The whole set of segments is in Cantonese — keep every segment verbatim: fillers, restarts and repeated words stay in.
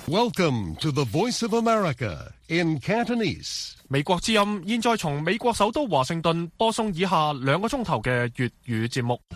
Welcome to the Voice of America in Cantonese. 美國之音現在從美國首都華盛頓播送以下兩個鐘頭嘅粵語節目。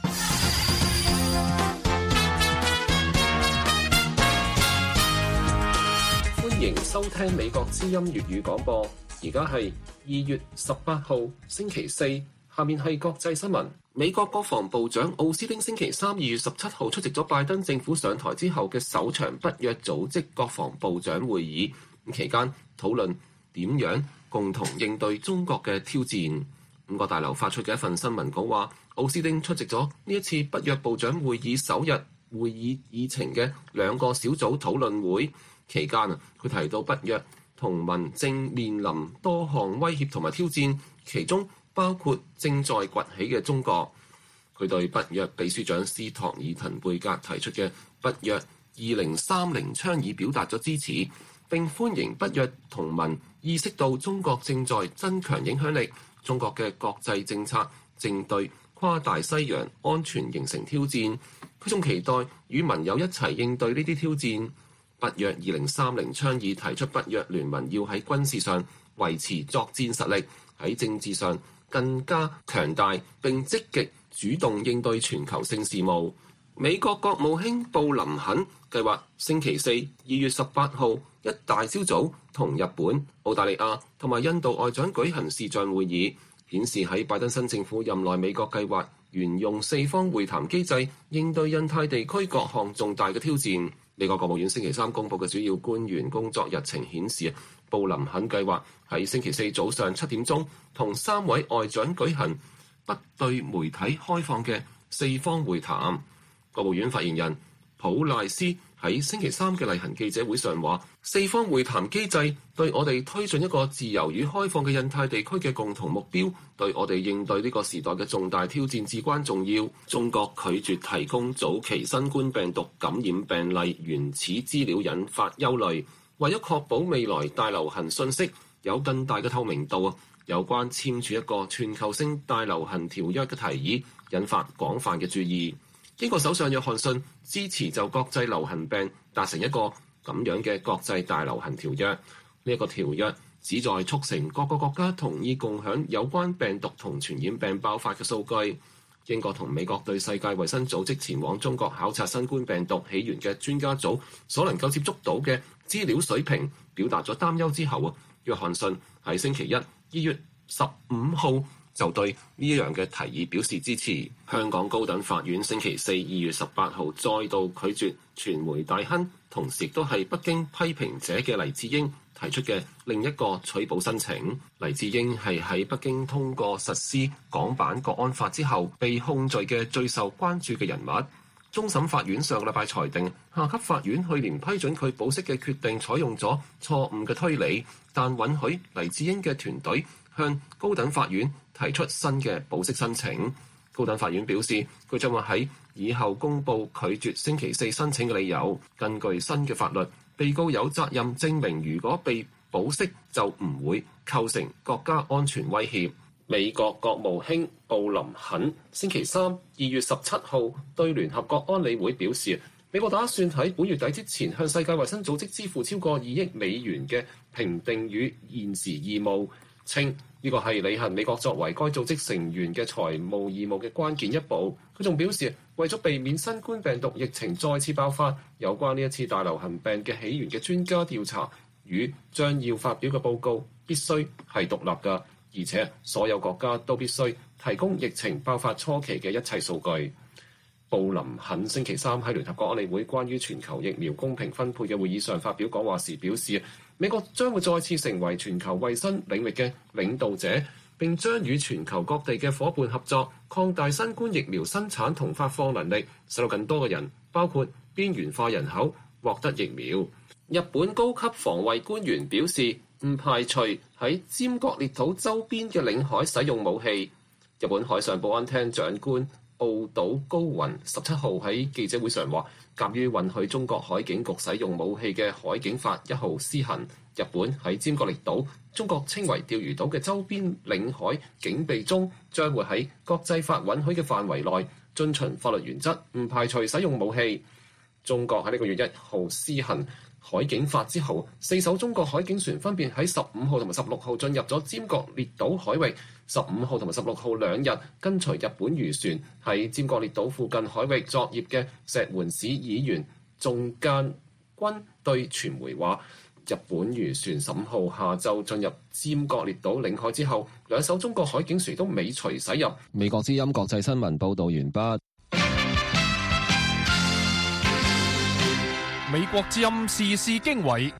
歡迎收聽美國之音粵語廣播。而家係二月十八號星期四，下面係國際新聞。美國國防部長奧斯汀星期三二月十七號出席咗拜登政府上台之後嘅首場北約組織國防部長會議，期間討論點樣共同應對中國嘅挑戰。五角大樓發出嘅一份新聞稿話，奧斯汀出席咗呢一次北約部長會議首日會議議程嘅兩個小組討論會期間啊，佢提到北約同盟正面臨多項威脅同埋挑戰，其中包括正在崛起嘅中國。佢對北約秘書長斯托爾滕貝格提出嘅北約二零三零倡議表達咗支持，並歡迎北約同盟意識到中國正在增強影響力，中國嘅國際政策正對跨大西洋安全形成挑戰。佢仲期待與盟友一齊應對呢啲挑戰。北約二零三零倡議提出北約聯盟要喺軍事上維持作戰實力，喺政治上更加強大，並積極主動應對全球性事務。美國國務卿布林肯計劃星期四二月十八號一大朝早同日本、澳大利亞同埋印度外長舉行視像會議，顯示喺拜登新政府任內，美國計劃沿用四方會談機制應對印太地區各項重大嘅挑戰。美國國務院星期三公佈嘅主要官員工作日程顯示，布林肯計劃喺星期四早上七點鐘同三位外長舉行不對媒體開放嘅四方會談。國務院發言人普賴斯喺星期三嘅例行記者會上話，四方會談機制對我哋推進一個自由與開放嘅印太地區嘅共同目標，對我哋應對呢個時代嘅重大挑戰至關重要。中國拒絕提供早期新冠病毒感染病例原始資料，引發憂慮。為咗確保未來大流行信息有更大嘅透明度啊，有關簽署一個全球性大流行條約嘅提議引發廣泛嘅注意。英國首相約翰遜支持就國際流行病達成一個咁樣嘅國際大流行條約。呢一個條約旨在促成各個國家同意共享有關病毒同傳染病爆發嘅數據。英國同美國對世界衛生組織前往中國考察新冠病毒起源嘅專家組所能夠接觸到嘅資料水平表達咗擔憂之後啊，約翰遜喺星期一二月十五號就對呢樣嘅提議表示支持。香港高等法院星期四二月十八號再度拒絕傳媒大亨，同時亦都係北京批評者嘅黎智英提出嘅另一個取保申請。黎智英係喺北京通過實施港版國安法之後被控罪嘅最受關注嘅人物。終審法院上個禮拜裁定，下級法院去年批准佢保釋嘅決定採用咗錯誤嘅推理，但允許黎智英嘅團隊向高等法院提出新嘅保釋申請。高等法院表示，佢將會喺以後公佈拒絕星期四申請嘅理由。根據新嘅法律，被告有責任證明如果被保釋就唔會構成國家安全威脅。美國國務卿布林肯星期三二月十七號對聯合國安理會表示，美國打算喺本月底之前向世界衛生組織支付超過二億美元嘅評定與現時義務，稱呢個係履行美國作為該組織成員嘅財務義務嘅關鍵一步。佢仲表示，為咗避免新冠病毒疫情再次爆發，有關呢一次大流行病嘅起源嘅專家調查與將要發表嘅報告必須係獨立㗎，而且所有國家都必須提供疫情爆發初期嘅一切數據。布林肯星期三喺聯合國安理會關於全球疫苗公平分配嘅會議上發表講話時表示，美國將會再次成為全球衛生領域嘅領導者，並將與全球各地嘅夥伴合作，擴大新冠疫苗生產同發放能力，使到更多嘅人，包括邊緣化人口，獲得疫苗。日本高級防衛官員表示，唔排除喺尖閣列島周邊嘅領海使用武器。日本海上保安廳長官奧島高雲十七號喺記者會上話，鑑於允許中國海警局使用武器嘅海警法一號施行，日本喺尖閣列島，中國稱為釣魚島嘅周邊領海警備中，將會喺國際法允許嘅範圍內遵循法律原則，唔排除使用武器。中國喺呢個月一號施行海警法之後，四艘中國海警船分別喺十五號同埋十六號進入咗尖閣列島海域。十五號同埋十六號兩日跟隨日本漁船喺尖閣列島附近海域作業嘅石垣市議員仲間君對傳媒話，日本漁船十五號下晝進入尖閣列島領海之後，兩艘中國海警船都尾隨駛入。 美國之音國際新聞報導完畢。 美國之音時事經緯。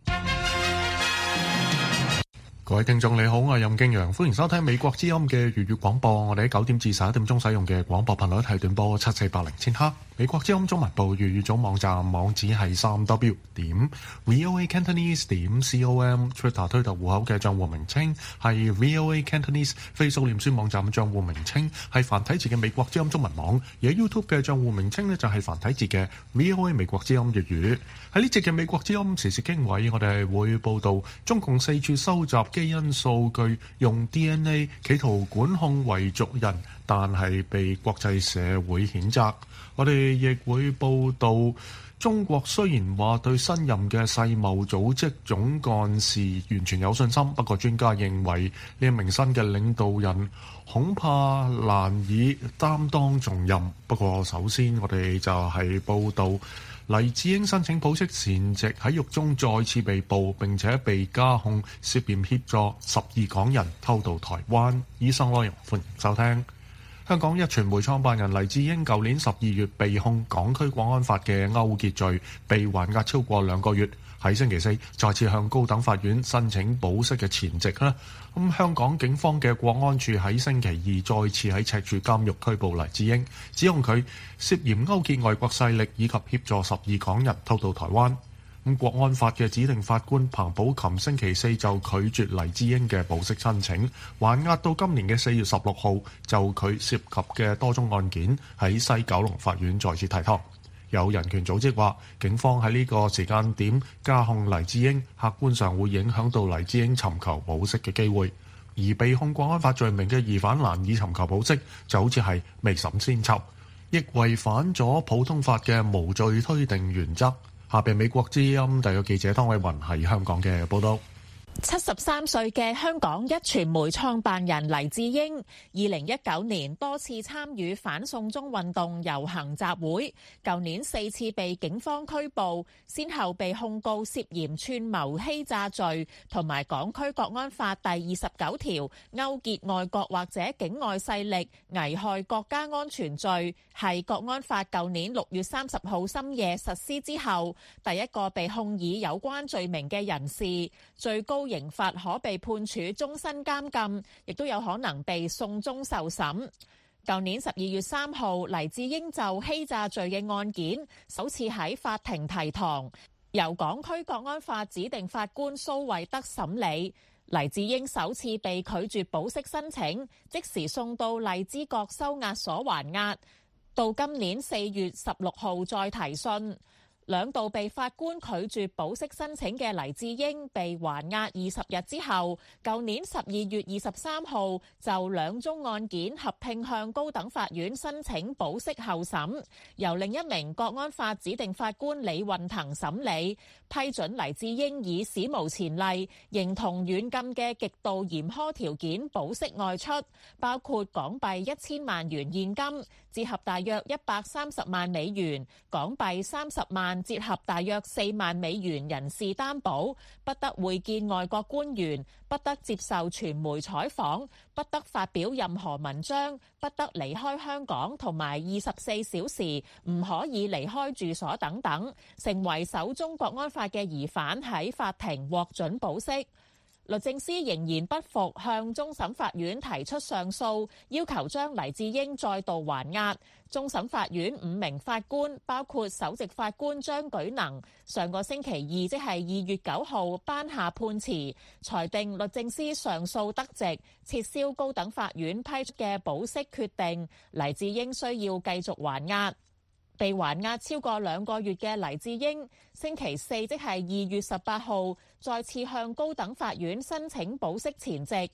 各位聽眾你好，我係任敬陽，歡迎收聽美國之音嘅粵語廣播。我哋喺九點至十一點鐘使用嘅廣播頻率係短波七四八零千赫。美國之音中文部粵語組網站網址係三 w 點 voa cantonese 點 com，Twitter 推特戶口嘅賬戶名稱係 voa cantonese， Facebook 臉書網站嘅賬戶名稱係繁體字嘅美國之音中文網，而喺 YouTube 嘅賬戶名稱呢，就係繁體字嘅 voa 美國之音粵語。喺呢節嘅美國之音時事經緯，我哋係會報道中共四處收集基因數據，用 D N A 企圖管控維族人，但係被國際社會譴責。我哋亦會報道中國雖然話對新任嘅世貿組織總幹事完全有信心，不過專家認為呢一名新嘅領導人恐怕難以擔當重任。不過首先我哋就係報道黎智英申請保釋前夕喺獄中再次被捕，並且被加控涉嫌協助十二港人偷渡台灣。以上內容歡迎收聽。香港一傳媒創辦人黎智英舊年十二月被控港區國安法嘅勾結罪，被還押超過兩個月。喺星期四再次向高等法院申請保釋嘅前夕咧，咁香港警方嘅國安處喺星期二再次喺赤柱監獄拘捕黎智英，指控佢涉嫌勾結外國勢力以及協助十二港人偷渡台灣。咁國安法嘅指定法官彭寶琴星期四就拒絕黎智英嘅保釋申請，還押到今年嘅四月十六號就佢涉及嘅多宗案件喺西九龍法院再次提堂。有人權組織話，警方喺呢個時間點加控黎智英，客觀上會影響到黎智英尋求保釋嘅機會。而被控國安法罪名嘅疑犯難以尋求保釋，就好似係未審先囚，亦違反咗普通法嘅無罪推定原則。下邊美國之音特約記者湯偉雲喺香港嘅報道。 七十三歲嘅香港一傳媒創辦人黎智英，二零一九年多次參與反送中運動遊行集會，舊年四次被警方拘捕，先後被控告涉嫌串謀欺詐罪同埋港區國安法第二十九條勾結外國或者境外勢力危害國家安全罪，係國安法舊年六月三十號深夜實施之後第一個被控以有關罪名嘅人士，最高刑罰可被判處終身監禁，亦都有可能被送中受審。舊年十二月三號，黎智英就欺詐罪嘅案件首次喺法庭提堂，由港區國安法指定法官蘇惠德審理。黎智英首次被拒絕保釋申請，即時送到荔枝角收押所還押，到今年四月十六號再提訊。兩度被法官拒絕保釋申請嘅黎智英被還押二十日之後，舊年十二月二十三號就兩宗案件合併向高等法院申請保釋候審，由另一名國安法指定法官李運騰審理，批准黎智英以史無前例、形同軟禁嘅極度嚴苛條件保釋外出，包括港幣一千萬元現金，折合大約一百三十萬美元，港幣三十萬，折合大約四萬美元人事擔保，不得會見外國官員，不得接受傳媒採訪，不得發表任何文章，不得離開香港，同埋二十四小時唔可以離開住所等等，成為首宗國安法嘅疑犯喺法庭獲准保釋。律政司仍然不服，向終審法院提出上訴，要求將黎智英再度還押。終審法院五名法官，包括首席法官張舉能，上個星期二即係二月九號頒下判詞，裁定律政司上訴得直，撤銷高等法院批出嘅保釋決定，黎智英需要繼續還押。被還押超過兩個月嘅黎智英，星期四即係二月十八號再次向高等法院申請保釋前夕，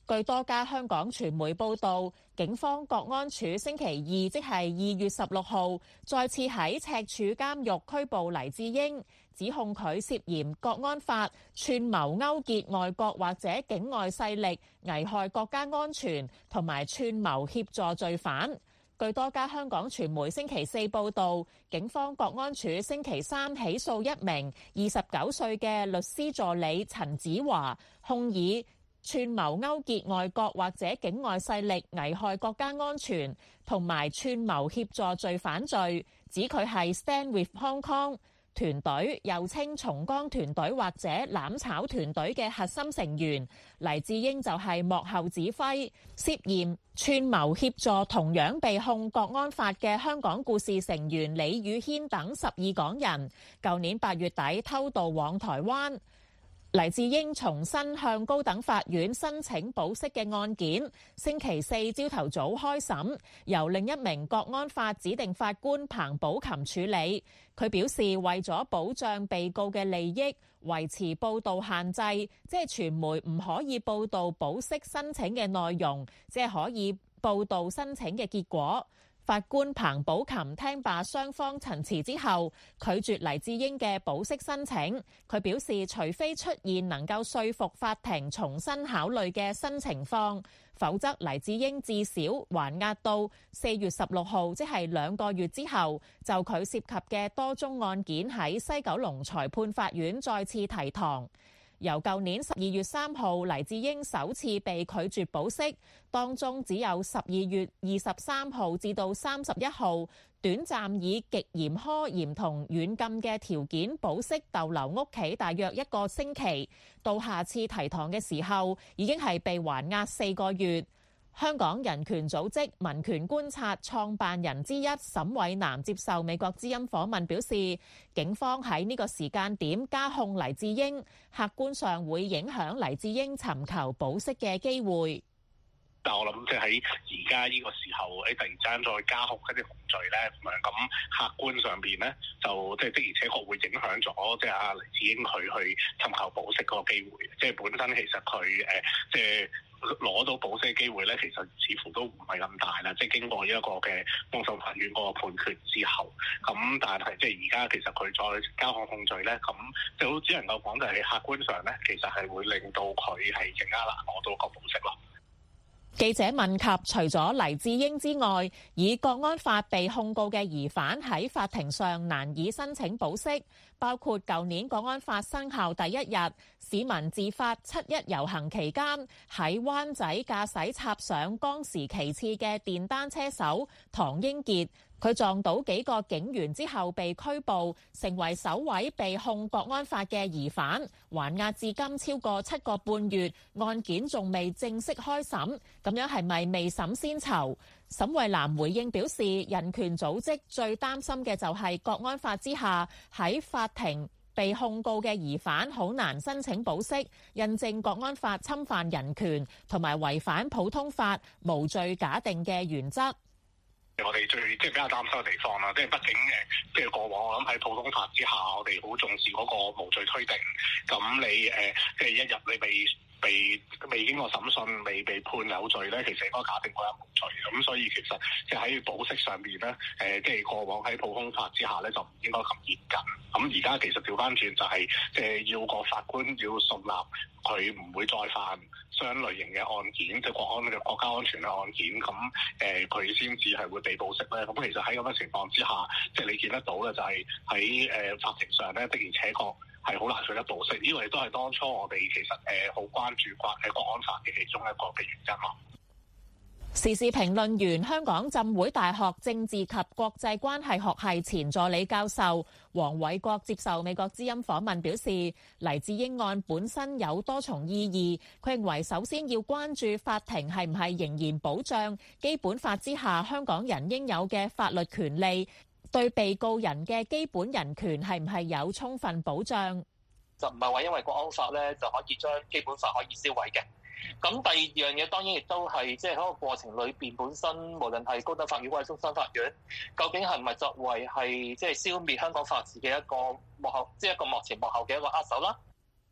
據多家香港傳媒報道，警方國安處星期二即係二月十六號再次喺赤柱監獄拘捕黎智英，指控佢涉嫌國安法串謀勾結外國或者境外勢力危害國家安全，同埋串謀協助罪犯。據多家香港傳媒星期四報道，警方國安處星期三起訴一名二十九歲嘅律師助理陳子華，控以串謀勾結外國或者境外勢力危害國家安全，同埋串謀協助罪犯罪，指佢係 Stand with Hong Kong團隊，又稱松江團隊或者攬炒團隊嘅核心成員。黎智英就係幕後指揮，涉嫌串謀協助同樣被控國安法嘅香港故事成員李宇軒等十二港人，舊年八月底偷渡往台灣。黎智英重新向高等法院申請保釋嘅案件，星期四朝頭早開審，由另一名國安法指定法官彭寶琴處理。佢表示，為咗保障被告嘅利益，維持報道限制，即係傳媒唔可以報道保釋申請嘅內容，即係可以報道申請嘅結果。法官彭寶琴聽罷雙方陳詞之後，拒絕黎智英嘅保釋申請。佢表示，除非出現能夠說服法庭重新考慮嘅新情況，否則黎智英至少還押到四月十六號，即係兩個月之後，就佢涉及嘅多宗案件喺西九龍裁判法院再次提堂。由舊年十二月三號黎智英首次被拒絕保釋，當中只有十二月二十三號至到三十一號短暫以極嚴苛嚴同軟禁嘅條件保釋逗留屋企大約一個星期，到下次提堂嘅時候已經係被還押四個月。香港人權組織民權觀察創辦人之一沈偉南接受美國之音訪問表示，警方喺呢個時間點加控黎智英，客觀上會影響黎智英尋求保釋嘅機會。 但我諗即係喺而家呢個時候，誒突然之間再加控一啲控罪咧，咁樣咁客觀上邊咧，就即係的而且確會影響咗即係阿黎智英佢去尋求保釋嗰個機會。即係本身其實佢誒即係攞到保釋嘅機會咧，其實似乎都唔係咁大啦。即係經過一個嘅終審法院嗰個判決之後，咁但係即係而家其實佢再加控控罪咧，咁就只能夠講就係客觀上咧，其實係會令到佢係更加難攞到個保釋咯。 記者問及，除咗黎智英之外，以國安法被控告嘅疑犯喺法庭上難以申請保釋，包括舊年國安法生效第一日，市民自發七一遊行期間喺灣仔駕駛插上江時其次嘅電單車手唐英傑。佢撞到幾個警員之後被拘捕，成為首位被控國安法嘅疑犯，還押至今超過七個半月，案件仲未正式開審，咁樣係咪未審先囚？沈慧南回應表示，人權組織最擔心嘅就係國安法之下喺法庭被控告嘅疑犯好難申請保釋，印證國安法侵犯人權同埋違反普通法無罪假定嘅原則。 我哋最即係比較擔心嘅地方啦，即係畢竟誒，即係過往我諗喺普通法之下，我哋好重視嗰個無罪推定。咁你誒，即係一日你被被未經過審訊，未被判有罪咧，其實應該假定嗰人無罪。咁所以其實即係喺保釋上邊咧，誒，即係過往喺普通法之下咧，就唔應該咁嚴謹。咁而家其實調翻轉就係，即係要個法官要信納佢唔會再犯相類型嘅案件，即係國安嘅國家安全嘅案件，咁誒佢先至係會被保釋咧。咁其實喺咁嘅情況之下，即係你見得到咧，就係喺誒法庭上咧，的而且確係好難取得保釋。呢個亦都係當初我哋其實誒好關注國誒國安法嘅其中一個嘅原因咯。 時事評論員、香港浸會大學政治及國際關係學系前助理教授黃偉國接受美國之音訪問表示，黎智英案本身有多重意義。佢認為首先要關注法庭係唔係仍然保障基本法之下香港人應有嘅法律權利，對被告人嘅基本人權係唔係有充分保障。 就唔係話因為國安法咧就可以將基本法可以銷毀嘅。咁第二樣嘢當然亦都係即係喺個過程裏邊本身，無論係高等法院或者終審法院，究竟係唔係作為係即係消滅香港法治嘅一個幕後，即係一個幕前幕後嘅一個握手啦？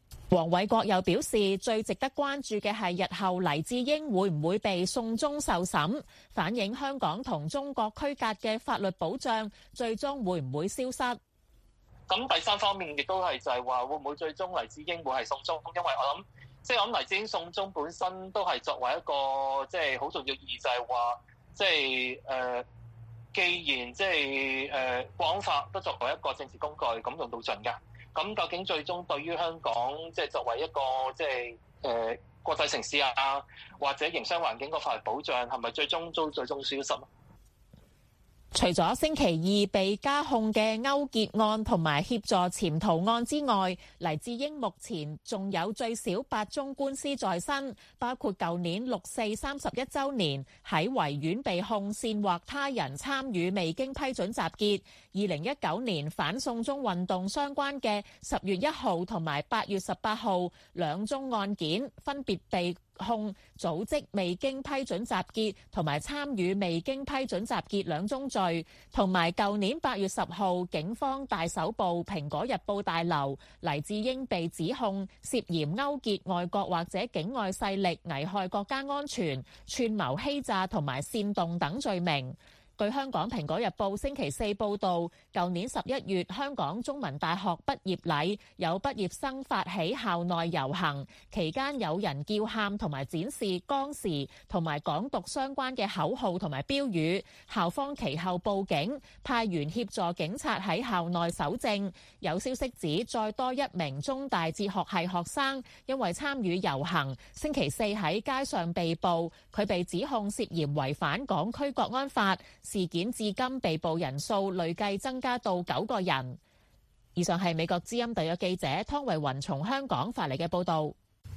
黃偉國又表示，最值得關注嘅係日後黎智英會唔會被送中受審，反映香港同中國區隔嘅法律保障最終會唔會消失。 咁第三方面亦都係就係話會唔會最終黎智英會係送中，因為我諗即係我諗黎智英送中本身都係作為一個即係好重要意義，就係話即係誒，既然即係誒國安法都作為一個政治工具咁用到盡㗎。咁究竟最終對於香港，即係作為一個即係誒國際城市啊，或者營商環境個法律保障，係咪最終都最終消失？ 除咗星期二被加控嘅勾結案同埋協助潛逃案之外，黎智英目前仲有最少八宗官司在身，包括舊年六四三十一週年喺維園被控煽惑他人參與未經批准集結，二零一九年反送中運動相關嘅十月一號同埋八月十八號兩宗案件，分別被控組織未經批准集結同埋參與未經批准集結兩宗罪，同埋舊年八月十號警方大搜捕蘋果日報大樓，黎智英被指控涉嫌勾結外國或者境外勢力危害國家安全、串謀欺詐同埋煽動等罪名。據香港蘋果日報星期四報導，舊年十一月香港中文大學畢業禮有畢業生發起校內遊行，期間有人叫喊同埋展示當時同埋港獨相關嘅口號同埋標語，校方其後報警，派員協助警察喺校內搜證。有消息指再多一名中大哲學系學生因為參與遊行，星期四喺街上被捕，佢被指控涉嫌違反港區國安法。事件至今被捕人數累計增加到九個人。以上係美國之音特約記者湯慧雲從香港發嚟嘅報導。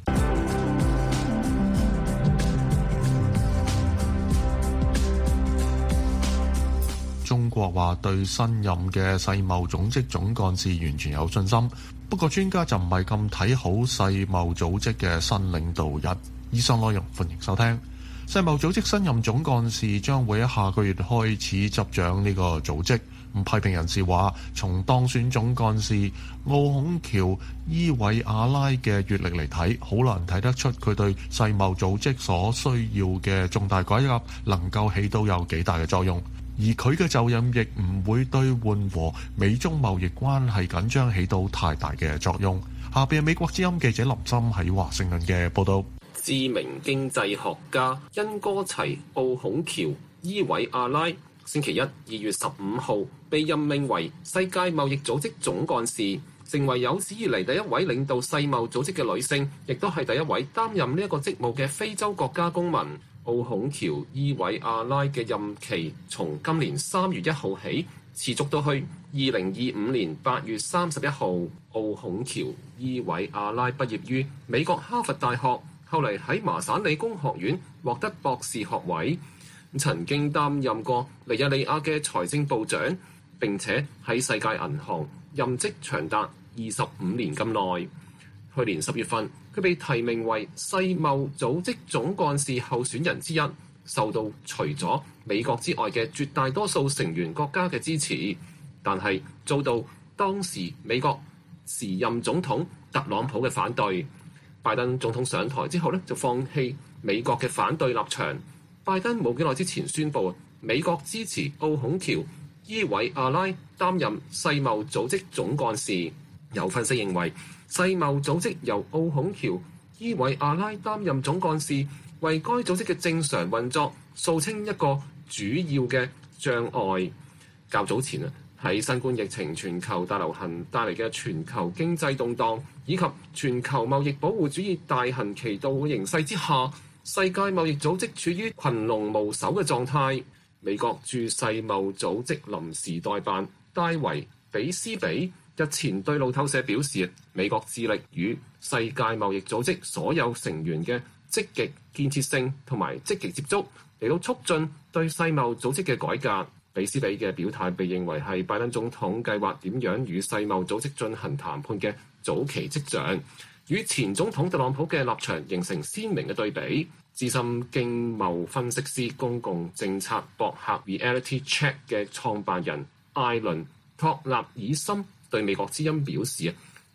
中國話對新任嘅世貿組織總幹事完全有信心，不過專家就唔係咁睇好世貿組織嘅新領導人。以上內容歡迎收聽。世貿組織新任總幹事將會喺下個月開始執掌呢個組織。批評人士話，從當選總幹事奧孔喬伊韋阿拉嘅閱歷嚟睇，好難睇得出佢對世貿組織所需要嘅重大改革能夠起到有幾大嘅作用。而佢嘅就任亦唔會對緩和美中貿易關係緊張起到太大嘅作用。下邊係美國之音記者林森喺華盛頓嘅報導。 知名經濟學家恩哥齊奧孔喬伊韋阿拉星期一二月十五號被任命為世界貿易組織總幹事，成為有史以嚟第一位領導世貿組織嘅女性，亦都係第一位擔任呢一個職務嘅非洲國家公民。奧孔喬伊韋阿拉嘅任期從今年三月一號起持續到去二零二五年八月三十一號。奧孔喬伊韋阿拉畢業於美國哈佛大學，後嚟喺麻省理工學院獲得博士學位，曾經擔任過尼日利亞嘅財政部長，並且喺世界銀行任職長達二十五年咁耐。去年十月份，佢被提名為世貿組織總幹事候選人之一，受到除咗美國之外嘅絕大多數成員國家嘅支持，但係遭到當時美國時任總統特朗普嘅反對。拜登總統上台之後咧，就放棄美國嘅反對立場。拜登冇幾耐之前宣布，美國支持奧孔喬伊韋阿拉擔任世貿組織總幹事。有分析認為，世貿組織由奧孔喬伊韋阿拉擔任總幹事，為該組織嘅正常運作掃清一個主要嘅障礙。較早前啊，喺新冠疫情全球大流行帶嚟嘅全球經濟動盪，以及全球貿易保護主義大行其道嘅形勢之下，世界貿易組織處於群龍無首嘅狀態。美國駐世貿組織臨時代辦戴維比斯比日前對路透社表示，美國致力與世界貿易組織所有成員嘅積極建設性同埋積極接觸，嚟到促進對世貿組織嘅改革。比斯比嘅表態被認為係拜登總統計劃點樣與世貿組織進行談判嘅早期跡象，與前總統特朗普嘅立場形成鮮明嘅對比。資深經貿分析師、公共政策博客 Reality Check 嘅創辦人艾倫托納爾森對美國之音表示，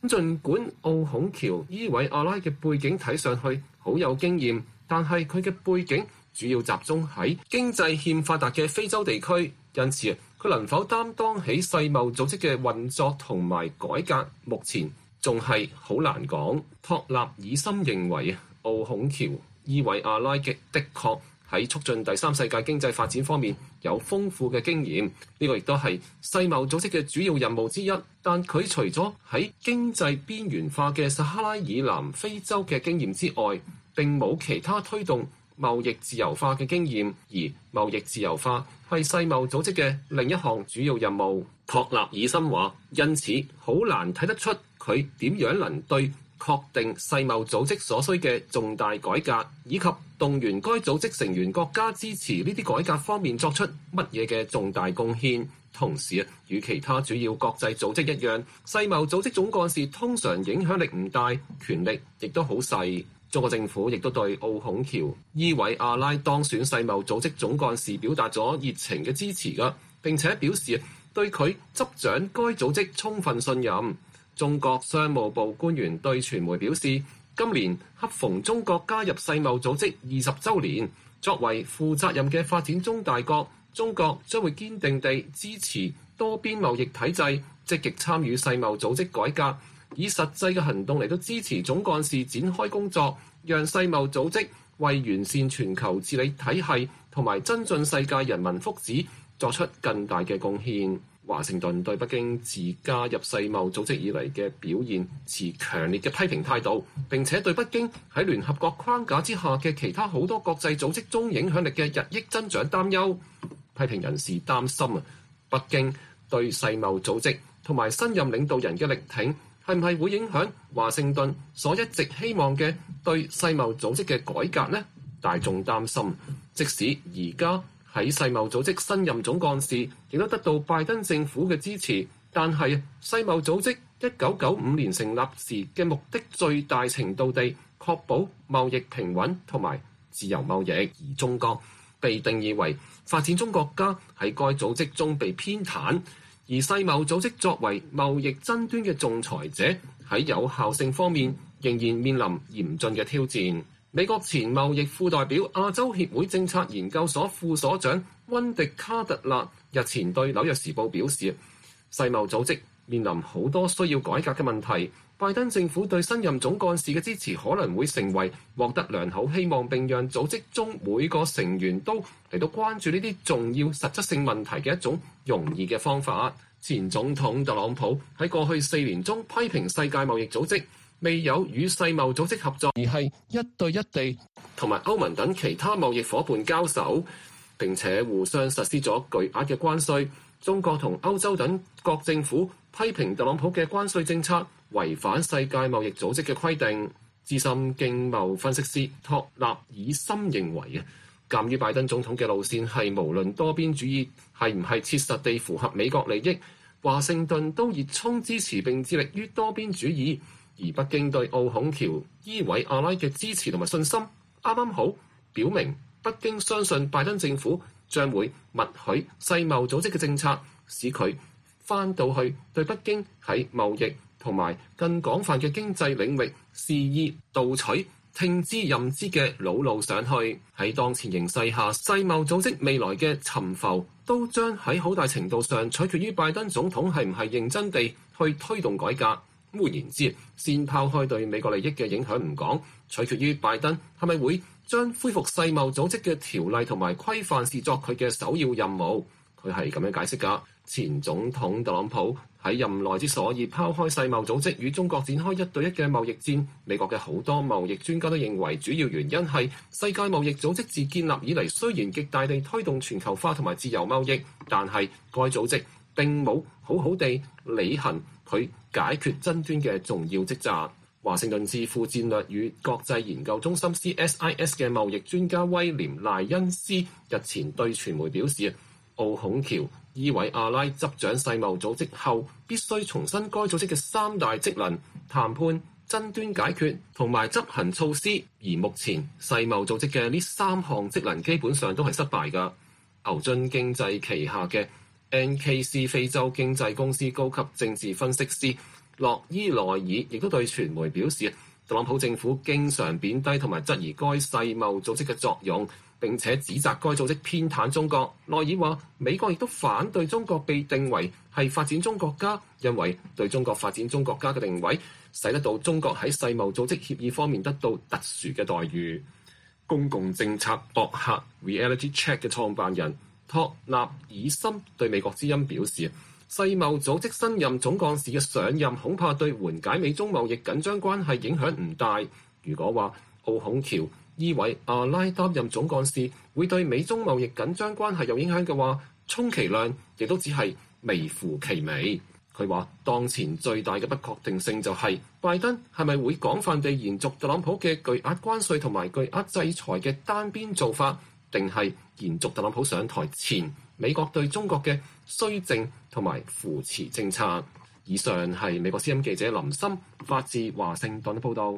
儘管奧孔喬伊韋阿拉嘅背景睇上去好有經驗，但係佢嘅背景主要集中喺經濟欠發達嘅非洲地區，因此佢能否擔當起世貿組織嘅運作同埋改革，目前仲係好難講。托納爾森認為奧孔喬伊韋阿拉嘅的確喺促進第三世界經濟發展方面有豐富嘅經驗，呢個亦都係世貿組織嘅主要任務之一。但佢除咗喺經濟邊緣化嘅撒哈拉以南非洲嘅經驗之外，並冇其他推動貿易自由化嘅經驗，而貿易自由化係世貿組織嘅另一項主要任務。托納爾森話，因此好難睇得出佢點樣能對確定世貿組織所需嘅重大改革，以及動員該組織成員國家支持呢啲改革方面作出乜嘢嘅重大貢獻。同時啊，與其他主要國際組織一樣，世貿組織總幹事通常影響力唔大，權力亦都好細。中國政府亦都對奧孔喬伊韋阿拉當選世貿組織總幹事表達咗熱情嘅支持㗎，並且表示對佢執掌該組織充分信任。中國商務部官員對傳媒表示，今年恰逢中國加入世貿組織二十週年，作為負責任嘅發展中大國，中國將會堅定地支持多邊貿易體制，積極參與世貿組織改革，以實際嘅行動嚟到支持總幹事展開工作，讓世貿組織為完善全球治理體系同埋增進世界人民福祉作出更大嘅貢獻。華盛頓對北京自加入世貿組織以嚟嘅表現持強烈嘅批評態度，並且對北京喺聯合國框架之下嘅其他好多國際組織中影響力嘅日益增長擔憂。批評人士擔心啊，北京對世貿組織同埋新任領導人嘅力挺係唔係會影響華盛頓所一直希望嘅對世貿組織嘅改革呢？大眾擔心，即使而家喺世貿組織新任總幹事亦都得到拜登政府嘅支持，但係世貿組織一九九五年成立時嘅目的最大程度地確保貿易平穩同埋自由貿易，而中國被定義為發展中國家喺該組織中被偏袒，而世貿組織作為貿易爭端嘅仲裁者，喺有效性方面仍然面臨嚴峻嘅挑戰。美國前貿易副代表亞洲協會政策研究所副所長溫迪卡特勒日前對紐約時報表示，世貿組織面臨好多需要改革嘅問題，拜登政府對新任總幹事嘅支持可能會成為獲得良好希望並讓組織中每個成員都嚟到關注呢啲重要實質性問題嘅一種容易嘅方法。前總統特朗普喺過去四年中批評世界貿易組織未有與世貿組織合作，而係一對一地同埋歐盟等其他貿易夥伴交手，並且互相實施咗巨額嘅關稅。中國同歐洲等各政府批評特朗普嘅關稅政策違反世界貿易組織嘅規定。資深經貿分析師托納爾森認為啊，鑑於拜登總統嘅路線係無論多邊主義係唔係切實地符合美國利益，華盛頓都熱衷支持並致力於多邊主義。而北京對奧孔喬伊韋阿拉嘅支持同埋信心，啱啱好表明北京相信拜登政府將會默許世貿組織嘅政策，使佢翻到去對北京喺貿易同埋更廣泛嘅經濟領域肆意盜取、聽之任之嘅老路上去。喺當前形勢下，世貿組織未來嘅沉浮都將喺好大程度上取決於拜登總統係唔係認真地去推動改革。換言之，先拋開對美國利益嘅影響唔講，取決於拜登係咪會將恢復世貿組織嘅條例同埋規範視作佢嘅首要任務。佢係咁樣解釋㗎。前總統特朗普喺任內之所以拋開世貿組織與中國展開一對一嘅貿易戰，美國嘅好多貿易專家都認為主要原因係世界貿易組織自建立以嚟雖然極大地推動全球化同埋自由貿易，但係該組織並冇好好地履行佢解決爭端嘅重要職責。華盛頓智庫戰略與國際研究中心 C S I S 嘅貿易專家威廉賴恩斯日前對傳媒表示，奧孔喬伊韋阿拉執掌世貿組織後，必須重申該組織嘅三大職能：談判、爭端解決同埋執行措施。而目前世貿組織嘅呢三項職能基本上都係失敗㗎。牛津經濟旗下嘅N K C 非洲經濟公司高級政治分析師洛伊內爾亦都對傳媒表示，特朗普政府經常貶低同埋質疑該世貿組織嘅作用，並且指責該組織偏袒中國。內爾話，美國亦都反對中國被定為係發展中國家，因為對中國發展中國家嘅定位，使得到中國喺世貿組織協議方面得到特殊嘅待遇。公共政策博客 Reality Check 嘅創辦人托納爾森對美國之音表示，世貿組織新任總幹事嘅上任恐怕對緩解美中貿易緊張關係影響唔大。如果話奧孔喬、伊偉阿拉擔任總幹事會對美中貿易緊張關係有影響嘅話，充其量亦都只係微乎其微。佢話當前最大嘅不確定性就係拜登係咪會廣泛地延續特朗普嘅巨額關稅同埋巨額制裁嘅單邊做法，定係延續特朗普上台前美國對中國嘅綏靖同埋扶持政策。以上係美國之音記者林森發自華盛頓報道。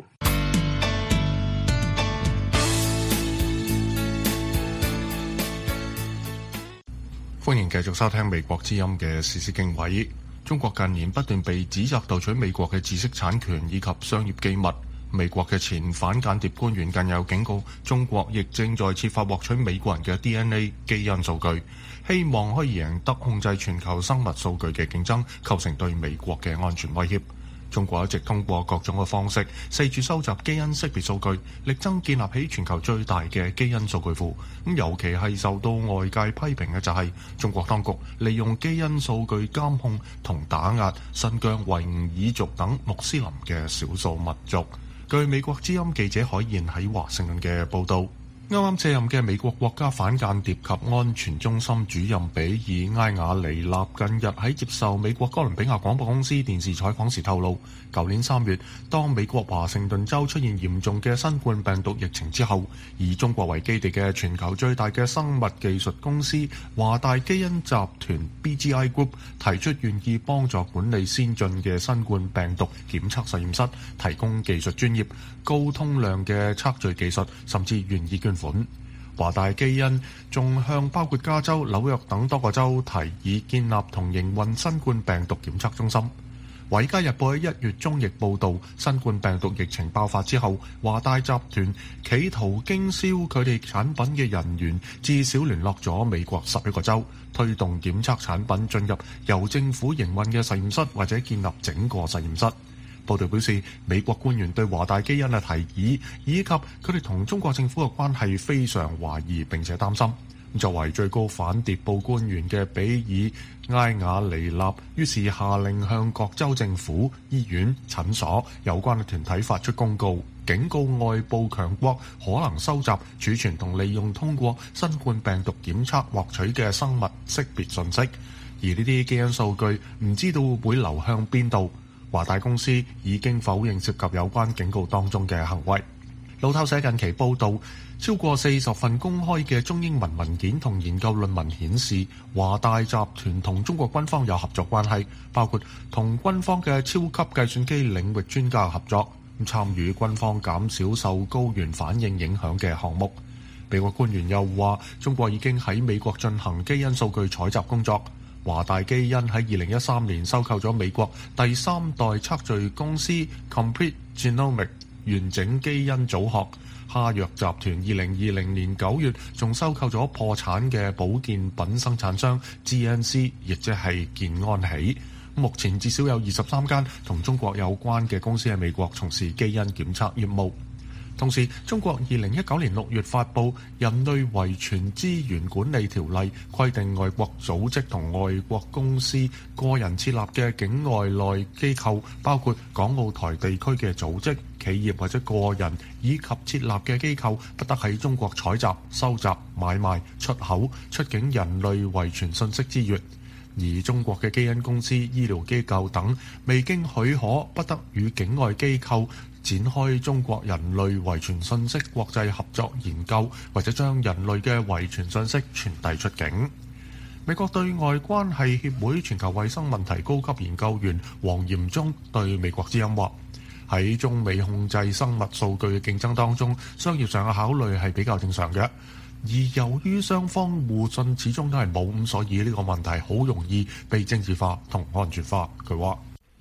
歡迎繼續收聽美國之音嘅時事經緯。中國近年不斷被指責盜取美國嘅知識產權以及商業機密。美國嘅前反間諜官員近有警告，中國亦正在設法獲取美國人嘅 D N A 基因數據，希望可以贏得控制全球生物數據嘅競爭，構成對美國嘅安全威脅。中國一直通過各種嘅方式，四處收集基因識別數據，力爭建立起全球最大嘅基因數據庫。咁尤其係受到外界批評嘅就係中國當局利用基因數據監控同打壓新疆維吾爾族等穆斯林嘅少數民族。據美國之音記者海燕喺華盛頓嘅報導，啱啱卸任嘅美國國家反間諜及安全中心主任比爾埃瓦尼納近日喺接受美國哥倫比亞廣播公司電視採訪時透露，舊年三月當美國華盛頓州出現嚴重嘅新冠病毒疫情之後，以中國為基地嘅全球最大嘅生物技術公司華大基因集團 B G I Group 提出願意幫助管理先進嘅新冠病毒檢測實驗室，提供技術專業、高通量嘅測序技術，甚至願意捐款。華大基因仲向包括加州、紐約等多個州提議建立同營運新冠病毒檢測中心。《華爾街日報》喺一月中亦報導，新冠病毒疫情爆發之後，華大集團企圖經銷佢哋產品嘅人員至少聯絡咗美國十一個州，推動檢測產品進入由政府營運嘅實驗室或者建立整個實驗室。報道表示，美國官員對華大基因嘅提議以及佢哋同中國政府嘅關係非常懷疑並且擔心。作為最高反諜報官員嘅比爾埃瓦尼納於是下令向各州政府、醫院、診所有關嘅團體發出公告，警告外部強國可能收集、儲存同利用通過新冠病毒檢測獲取嘅生物識別信息，而呢啲基因數據唔知道會流向邊度。華大公司已經否認涉及有關警告當中嘅行為。路透社近期報導，超過四十份公開嘅中英文文件同研究論文顯示，華大集團同中國軍方有合作關係，包括同軍方嘅超級計算機領域專家合作，參與軍方減少受高原反應影響嘅項目。美國官員又話，中國已經喺美國進行基因數據採集工作。華大基因喺二零一三年收購咗美國第三代測序公司 Complete Genomics 完整基因組學。哈藥集團二零二零年九月仲收購咗破產嘅保健品生產商 G N C， 亦即係健安喜。目前至少有二十三間同中國有關嘅公司喺美國從事基因檢測業務。同時，中國二零一九年六月發布《人類遺傳資源管理條例》，規定外國組織同外國公司、個人設立嘅境外內機構，包括港澳台地區嘅組織、企業或者個人，以及設立嘅機構，不得喺中國採集、收集、買賣、出口、出境人類遺傳信息資源。而中國嘅基因公司、醫療機構等，未經許可，不得與境外機構展開中國人類遺傳信息國際合作研究，或者將人類嘅遺傳信息傳遞出境。美國對外關係協會全球衛生問題高級研究員黃炎忠對美國之音話：喺中美控制生物數據嘅競爭當中，商業上嘅考慮係比較正常嘅。而由於雙方互信始終都係冇，咁所以呢個問題好容易被政治化同安全化。佢話：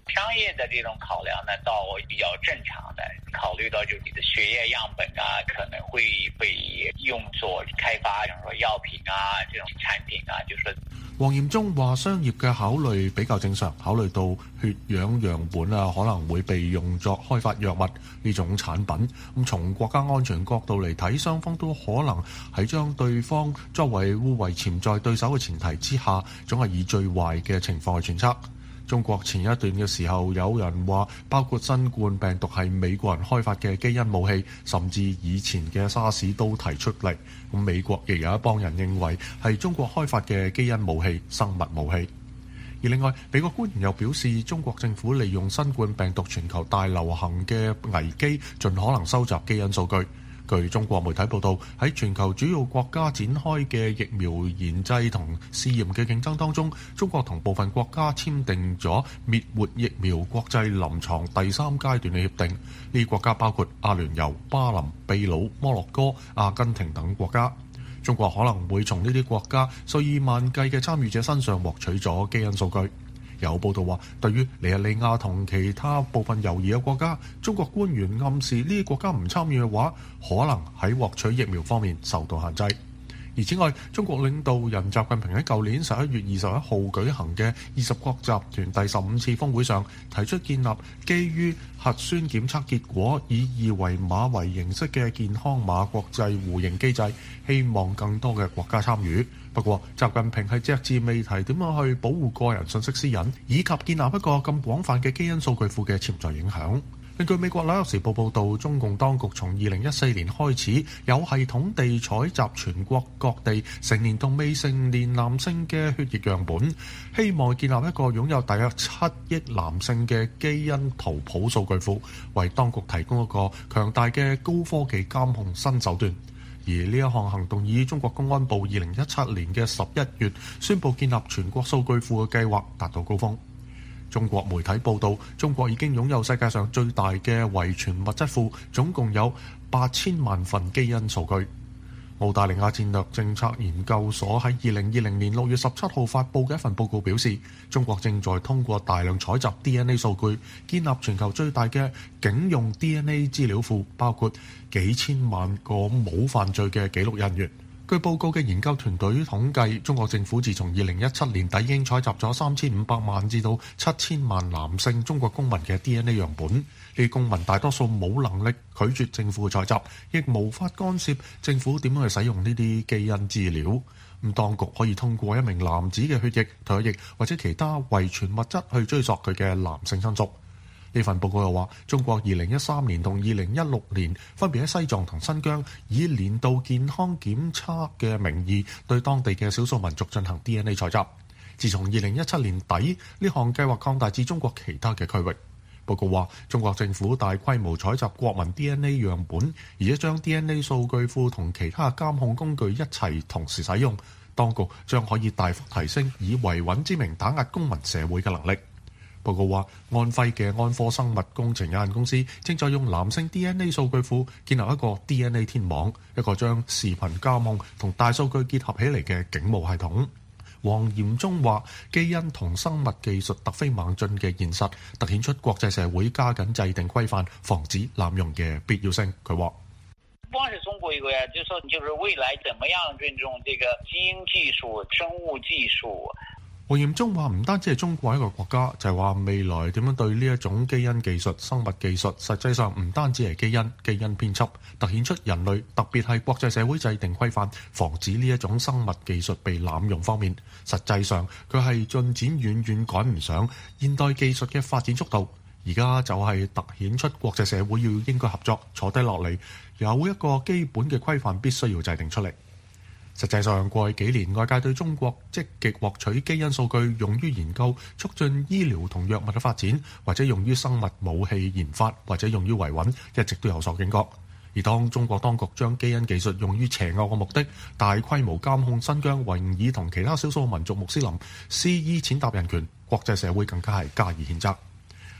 商業的這種考量呢，倒比較正常的。考慮到就你的血液樣本啊，可能會被用作開發，比如說藥品啊，這種產品啊，就是。 黃炎忠話：商業嘅考慮比較正常，考慮到血樣樣本啊可能會被用作開發藥物呢種產品。咁從國家安全角度嚟睇，雙方都可能係將對方作為互為潛在對手嘅前提之下，總係以最壞嘅情況去揣測。中國前一段嘅時候，有人話包括新冠病毒係美國人開發嘅基因武器，甚至以前嘅沙士都提出嚟。咁美國亦有一幫人認為係中國開發嘅基因武器、生物武器。而另外，美國官員又表示，中國政府利用新冠病毒全球大流行嘅危機，盡可能收集基因數據。據中國媒體報道，喺全球主要國家展開嘅疫苗研製同試驗嘅競爭當中，中國同部分國家簽訂咗滅活疫苗國際臨床第三階段嘅協定。呢啲國家包括阿聯酋、巴林、秘魯、摩洛哥、阿根廷等國家。中國可能會從呢啲國家數以萬計嘅參與者身上獲取咗基因數據。有報道話，對於尼日利亞同其他部分猶豫嘅國家，中國官員暗示呢啲國家唔參與嘅話，可能喺獲取疫苗方面受到限制。而此外，中國領導人習近平喺舊年十一月二十一號舉行嘅二十國集團第十五次峰會上，提出建立基於核酸檢測結果以二維碼為形式嘅健康碼國際互認機制，希望更多嘅國家參與。不過，習近平係隻字未提點樣去保護個人信息私隱，以及建立一個咁廣泛嘅基因數據庫嘅潛在影響。根據美國《紐約時報》報導，中共當局從二零一四年開始有系統地採集全國各地成年同未成年男性嘅血液樣本，希望建立一個擁有大約七億男性嘅基因圖譜數據庫，為當局提供一個強大嘅高科技監控新手段。而呢一項行動以中國公安部二零一七年嘅十一月宣布建立全國數據庫嘅計劃達到高峰。中國媒體報道，中國已經擁有世界上最大嘅遺傳物質庫，總共有八千萬份基因數據。澳大利亞戰略政策研究所喺二零二零年六月十七號發布嘅一份報告表示，中國正在通過大量採集 D N A 數據，建立全球最大嘅警用 D N A 資料庫，包括幾千萬個冇犯罪嘅記錄人員。據報告嘅研究團隊統計，中國政府自從二零一七年底已經採集咗三千五百萬至到七千萬男性中國公民嘅 D N A 樣本。呢啲公民大多數冇能力拒絕政府嘅採集，亦無法干涉政府點樣去使用呢啲基因資料。咁當局可以通過一名男子嘅血液、唾液或者其他遺傳物質去追溯佢嘅男性親屬。呢份報告又話，中國二零一三年同二零一六年分別喺西藏同新疆以年度健康檢測嘅名義對當地嘅少數民族進行 D N A 採集。自從二零一七年底，呢項計劃擴大至中國其他嘅區域。報告話，中國政府大規模採集國民 D N A 樣本，而且將 D N A 數據庫同其他監控工具一齊同時使用，當局將可以大幅提升以維穩之名打壓公民社會嘅能力。報告話，安徽嘅安科生物工程有限公司正在用男性 D N A 數據庫建立一個 D N A 天網，一個將視頻監控同大數據結合起嚟嘅警務系統。黃炎忠話，基因同生物技術突飛猛進嘅現實，突顯出國際社會加緊制定規範，防止濫用嘅必要性。佢話： 不光是中國一個呀，就是說，就是未來怎麼樣運用這個基因技術、生物技術。 黃炎忠話唔單止係中國一個國家，就係話未來點樣對呢一種基因技術、生物技術，實際上唔單止係基因、基因編輯，突顯出人類特別係國際社會制定規範，防止呢一種生物技術被濫用方面，實際上佢係進展遠遠趕唔上現代技術嘅發展速度。而家就係突顯出國際社會要應該合作，坐低落嚟，有一個基本嘅規範必須要制定出嚟。實際上，過去幾年，外界對中國積極獲取基因數據用於研究、促進醫療同藥物嘅發展，或者用於生物武器研發，或者用於維穩，一直都有所警覺。而當中國當局將基因技術用於邪惡嘅目的，大規模監控新疆維吾爾同其他少數民族穆斯林，肆意踐踏人權，國際社會更加係加以譴責。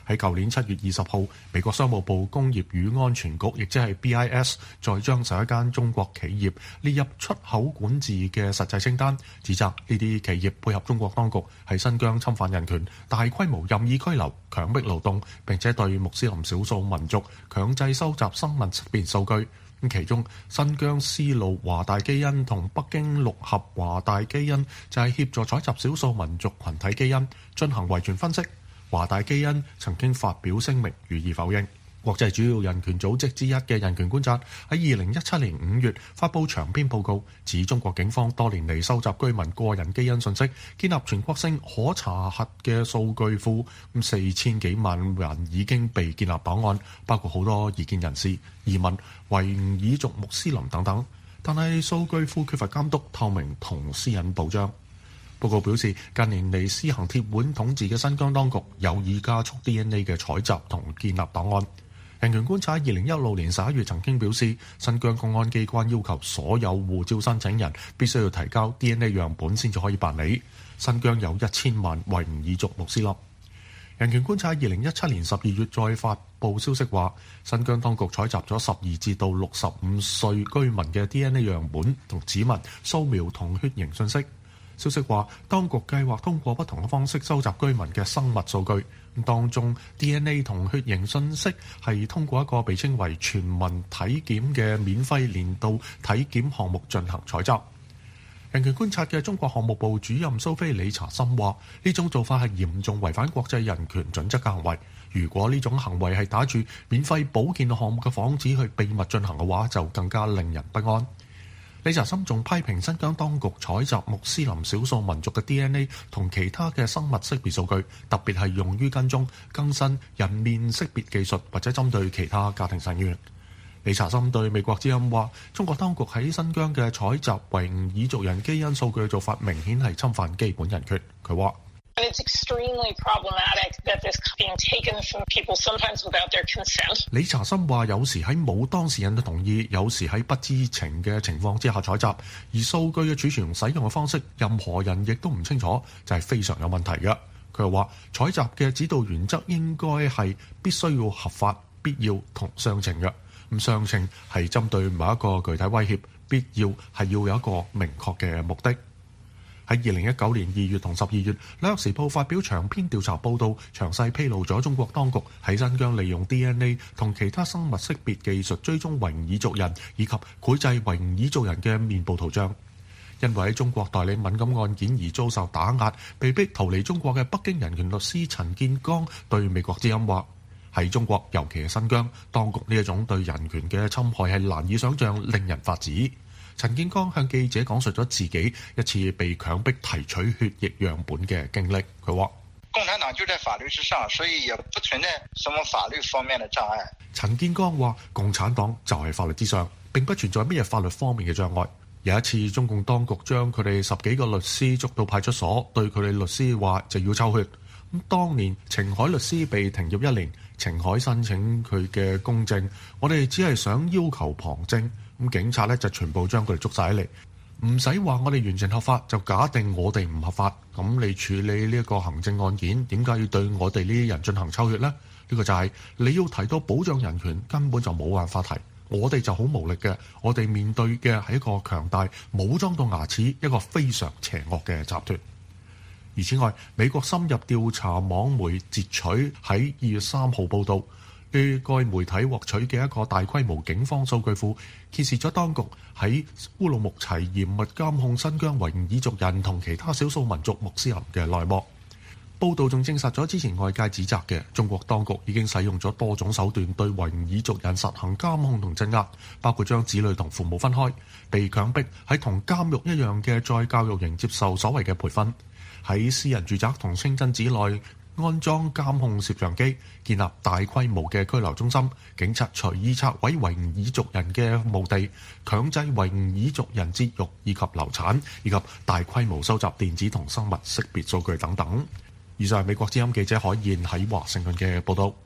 喺舊年七月二十號，美國商務部工業與安全局，亦即係 B I S， 再將十一間中國企業列入出口管治嘅實際清單，指責呢啲企業配合中國當局喺新疆侵犯人權、大規模任意拘留、強迫勞動，並且對穆斯林少數民族強制收集生物識別數據。其中新疆絲路華大基因同北京六合華大基因就係協助採集少數民族群體基因進行遺傳分析。華大基因曾經發表聲明予以否認。國際主要人權組織之一嘅人權觀察喺二零一七年五月發布長篇報告，指中國警方多年嚟收集居民個人基因信息，建立全國性可查核嘅數據庫，咁四千幾萬人已經被建立檔案，包括好多異見人士、移民、維吾爾族穆斯林等等。但係數據庫缺乏監督、透明同私隱保障。報告表示，近年嚟施行鐵腕統治嘅新疆當局有意加速 D N A 嘅採集同建立檔案。人權觀察二零一六年十一月曾經表示，新疆公安機關要求所有護照申請人必須要提交 D N A 樣本先至可以辦理。新疆有一千萬維吾爾族穆斯林。人權觀察二零一七年十二月再發布消息話，新疆當局採集咗十二至到六十五歲居民嘅 D N A 樣本同指紋、掃描同血型信息。消息話，當局計劃通過不同嘅方式收集居民嘅生物數據，當中 D N A 同血型信息係通過一個被稱為全民體檢嘅免費年度體檢項目進行採集。人權觀察嘅中國項目部主任蘇菲理查森話：呢種做法係嚴重違反國際人權準則嘅行為。如果呢種行為係打住免費保健項目嘅幌子去秘密進行嘅話，就更加令人不安。理查森仲批評新疆當局採集穆斯林少數民族嘅 D N A 同其他嘅生物識別數據，特別係用於跟蹤更新人面識別技術或者針對其他家庭成員。理查森對美國之音話：中國當局喺新疆嘅採集維吾爾族人基因數據嘅做法明顯係侵犯基本人權。佢話 It's extremely problematic that this is being taken from people sometimes without their consent. 理查森話：有時喺冇當事人嘅同意，有時喺不知情嘅情況之下採集，而數據嘅儲存同使用嘅方式，任何人亦都唔清楚，就係非常有問題嘅。佢又話：採集嘅指導原則應該係必須要合法、必要同相稱嘅。咁相稱係針對某一個具體威脅，必要係要有一個明確嘅目的。喺二零一九年二月同十二月，《紐約時報》發表長篇調查報導，詳細披露咗中國當局喺新疆利用 D N A 同其他生物識別技術追蹤維吾爾族人以及繪製維吾爾族人嘅面部圖像。因為喺中國代理敏感案件而遭受打壓，被逼逃離中國嘅北京人權律師陳建剛對美國之音話：喺中國，尤其係新疆，當局呢一種對人權嘅侵害係難以想像，令人發指。陳建剛向記者講述咗自己一次被強迫提取血液樣本嘅經歷。佢話： 共產黨就在法律之上，所以也不存在什麼法律方面的障礙。 陳建剛話：共產黨就係法律之上，並不存在乜嘢法律方面嘅障礙。有一次，中共當局將佢哋十幾個律師捉到派出所，對佢哋律師話就要抽血。咁當年程海律師被停業一年，程海申請佢嘅公證，我哋只係想要求旁證。咁警察咧就全部將佢哋捉晒嚟，唔使話我哋完全合法，就假定我哋唔合法。咁你處理呢一個行政案件，點解要對我哋呢啲人進行抽血呢？呢個就係你要提到保障人權，根本就冇辦法提。我哋就好無力嘅，我哋面對嘅係一個強大、武裝到牙齒、一個非常邪惡嘅集團。而此外，美國深入調查網媒截取喺二月三號報導，據該媒體獲取嘅一個大規模警方數據庫，揭示咗當局喺烏魯木齊嚴密監控新疆維吾爾族人同其他少數民族穆斯林嘅內幕。報道仲證實咗之前外界指責嘅中國當局已經使用咗多種手段對維吾爾族人實行監控同鎮壓，包括將子女同父母分開，被強迫喺同監獄一樣嘅再教育營接受所謂嘅培訓，喺私人住宅同清真寺內安裝監控攝像機，建立大規模嘅拘留中心，警察隨意拆毀維吾爾族人嘅墓地，強制維吾爾族人節育以及流產，以及大規模收集電子同生物識別數據等等。以上係美國之音記者海燕喺華盛頓嘅報道。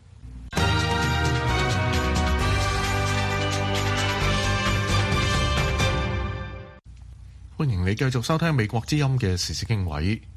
歡迎你繼續收聽美國之音嘅時事經緯。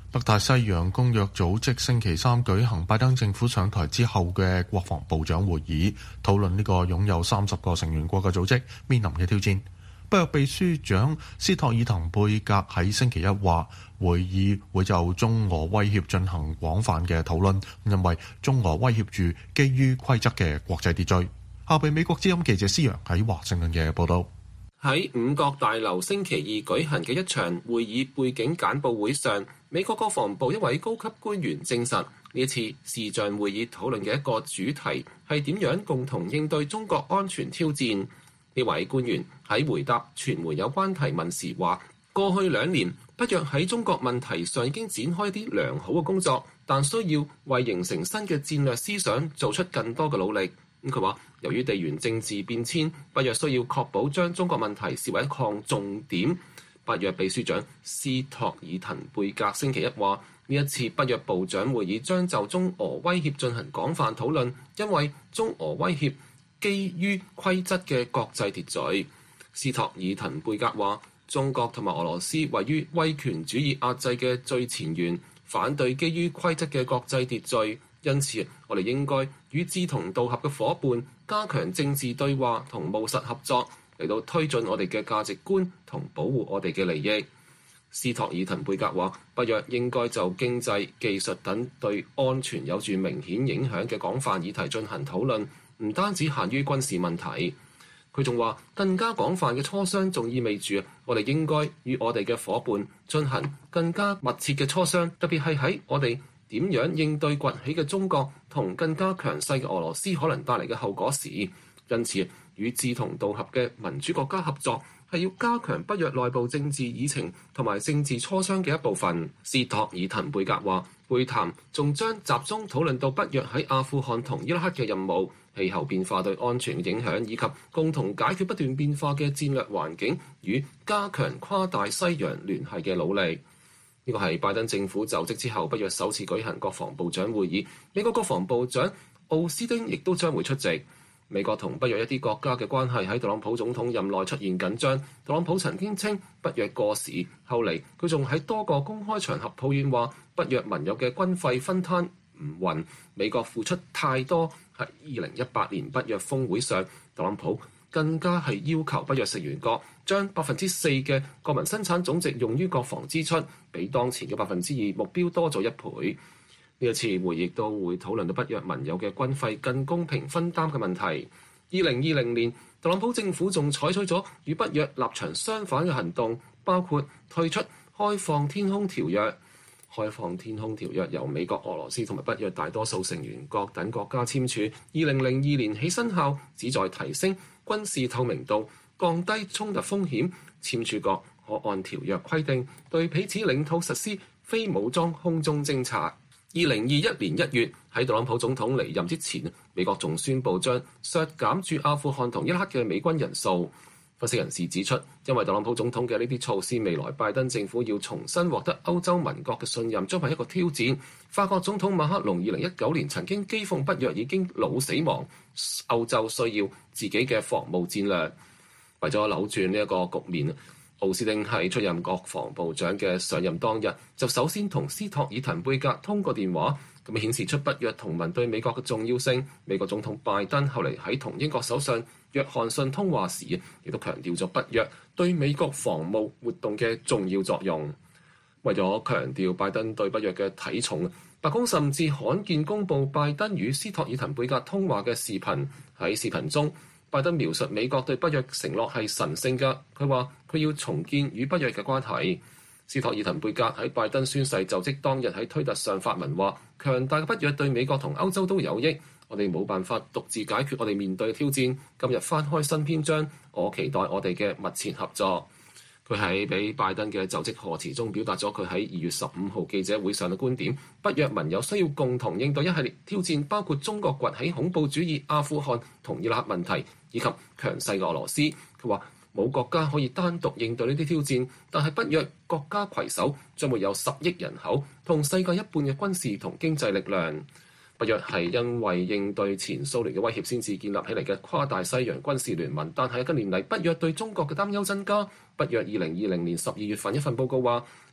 北大西洋公約組織星期三舉行拜登政府上台之後嘅國防部長會議，討論呢個擁有三十個成員國嘅組織面臨嘅挑戰。北約秘書長斯托爾滕貝格喺星期一話，會議會就中俄威脅進行廣泛嘅討論，因為中俄威脅住基於規則嘅國際秩序。下被美國之音記者施洋喺華盛頓嘅報道。 喺五角大樓星期二舉行嘅一場會議背景簡報會上，美國國防部一位高級官員證實，呢次視像會議討論嘅一個主題係點樣共同應對中國安全挑戰。呢位官員喺回答傳媒有關提問時話，過去兩年北約喺中國問題上已經展開一啲良好嘅工作，但需要為形成新嘅戰略思想做出更多嘅努力。咁佢話，由於地緣政治變遷，北約需要確保將中國問題視為一項重點。北約秘書長斯托爾滕貝格星期一話，呢一次北約部長會議將就中俄威脅進行廣泛討論，因為中俄威脅基於規則嘅國際秩序。斯托爾滕貝格話，中國同埋俄羅斯位於威權主義壓制嘅最前沿，反對基於規則嘅國際秩序。因此，我哋應該與志同道合嘅伙伴加強政治對話同務實合作，嚟到推進我哋嘅價值觀同保護我哋嘅利益。斯托爾滕貝格話，北約應該就經濟、技術等對安全有住明顯影響嘅廣泛議題進行討論，唔單止限於軍事問題。佢仲話，更加廣泛嘅磋商仲意味住我哋應該與我哋嘅伙伴進行更加密切嘅磋商，特別係喺我哋點樣應對崛起嘅中國同更加強勢嘅俄羅斯可能帶嚟嘅後果時。因此，與志同道合嘅民主國家合作係要加強北約內部政治議程同埋政治磋商嘅一部分。斯托爾滕貝格話，會談仲將集中討論到北約喺阿富汗同伊拉克嘅任務、氣候變化對安全嘅影響，以及共同解決不斷變化嘅戰略環境與加強跨大西洋聯繫嘅努力。呢個係拜登政府就職之後北約首次舉行國防部長會議，美國國防部長奧斯汀亦都將會出席。美國同北約一啲國家嘅關係喺特朗普總統任內出現緊張，特朗普曾經稱北約過時，後嚟佢仲喺多個公開場合抱怨話北約盟友嘅軍費分攤唔勻，美國付出太多。喺二零一八年北約峰會上，特朗普更加係要求北約成員國將百分之四嘅國民生產總值用於國防支出，比當前嘅百分之二目標多咗一倍。呢一次會議亦都會討論到北約盟友嘅軍費更公平分擔嘅問題。二零二零年，特朗普政府仲採取咗與北約立場相反嘅行動，包括退出開放天空條約。開放天空條約由美國、俄羅斯同埋北約大多數成員國等國家簽署，二零零二年起生效，旨在提升軍事透明度，降低衝突風險。簽署國可按條約規定對彼此領土實施非武裝空中偵察。二零二一年一月，喺特朗普總統離任之前，美國仲宣布將削減駐阿富汗同伊拉克嘅美軍人數。分析人士指出，因為特朗普總統嘅呢啲措施，未來拜登政府要重新獲得歐洲盟國嘅信任，將係一個挑戰。法國總統馬克龍二零一九年曾經譏諷北約已經老死亡，歐洲需要自己嘅防務戰略。為咗扭轉呢一個局面，奧斯汀喺出任國防部長嘅上任當日，就首先同斯托爾滕貝格通過電話，咁顯示出北約同盟對美國嘅重要性。美國總統拜登後嚟喺同英國首相約翰遜通話時，亦都強調咗北約對美國防務活動嘅重要作用。為咗強調拜登對北約嘅體重，白宮甚至罕見公布拜登與斯托爾滕貝格通話嘅視頻。喺視頻中，拜登描述美國對北約承諾係神聖嘅，佢話佢要重建與北約嘅關係。斯托爾滕貝格喺拜登宣誓就職當日喺推特上發文話，強大嘅北約對美國同歐洲都有益，我哋冇辦法獨自解決我哋面對嘅挑戰。今日翻開新篇章，我期待我哋嘅密切合作。佢喺俾拜登嘅就職賀詞中表達咗佢喺二月十五號記者會上嘅觀點，北約盟友需要共同應對一系列挑戰，包括中國崛起、恐怖主義、阿富汗同伊拉克問題，以及強勢嘅俄羅斯。佢話冇國家可以單獨應對呢啲挑戰，但係北約國家攜手將會有十億人口同世界一半嘅軍事同經濟力量。北約係因為應對前蘇聯嘅威脅先至建立起嚟嘅跨大西洋軍事聯盟，但係近年嚟北約對中國嘅擔憂增加。北約二零二零年十二月份一份報告話，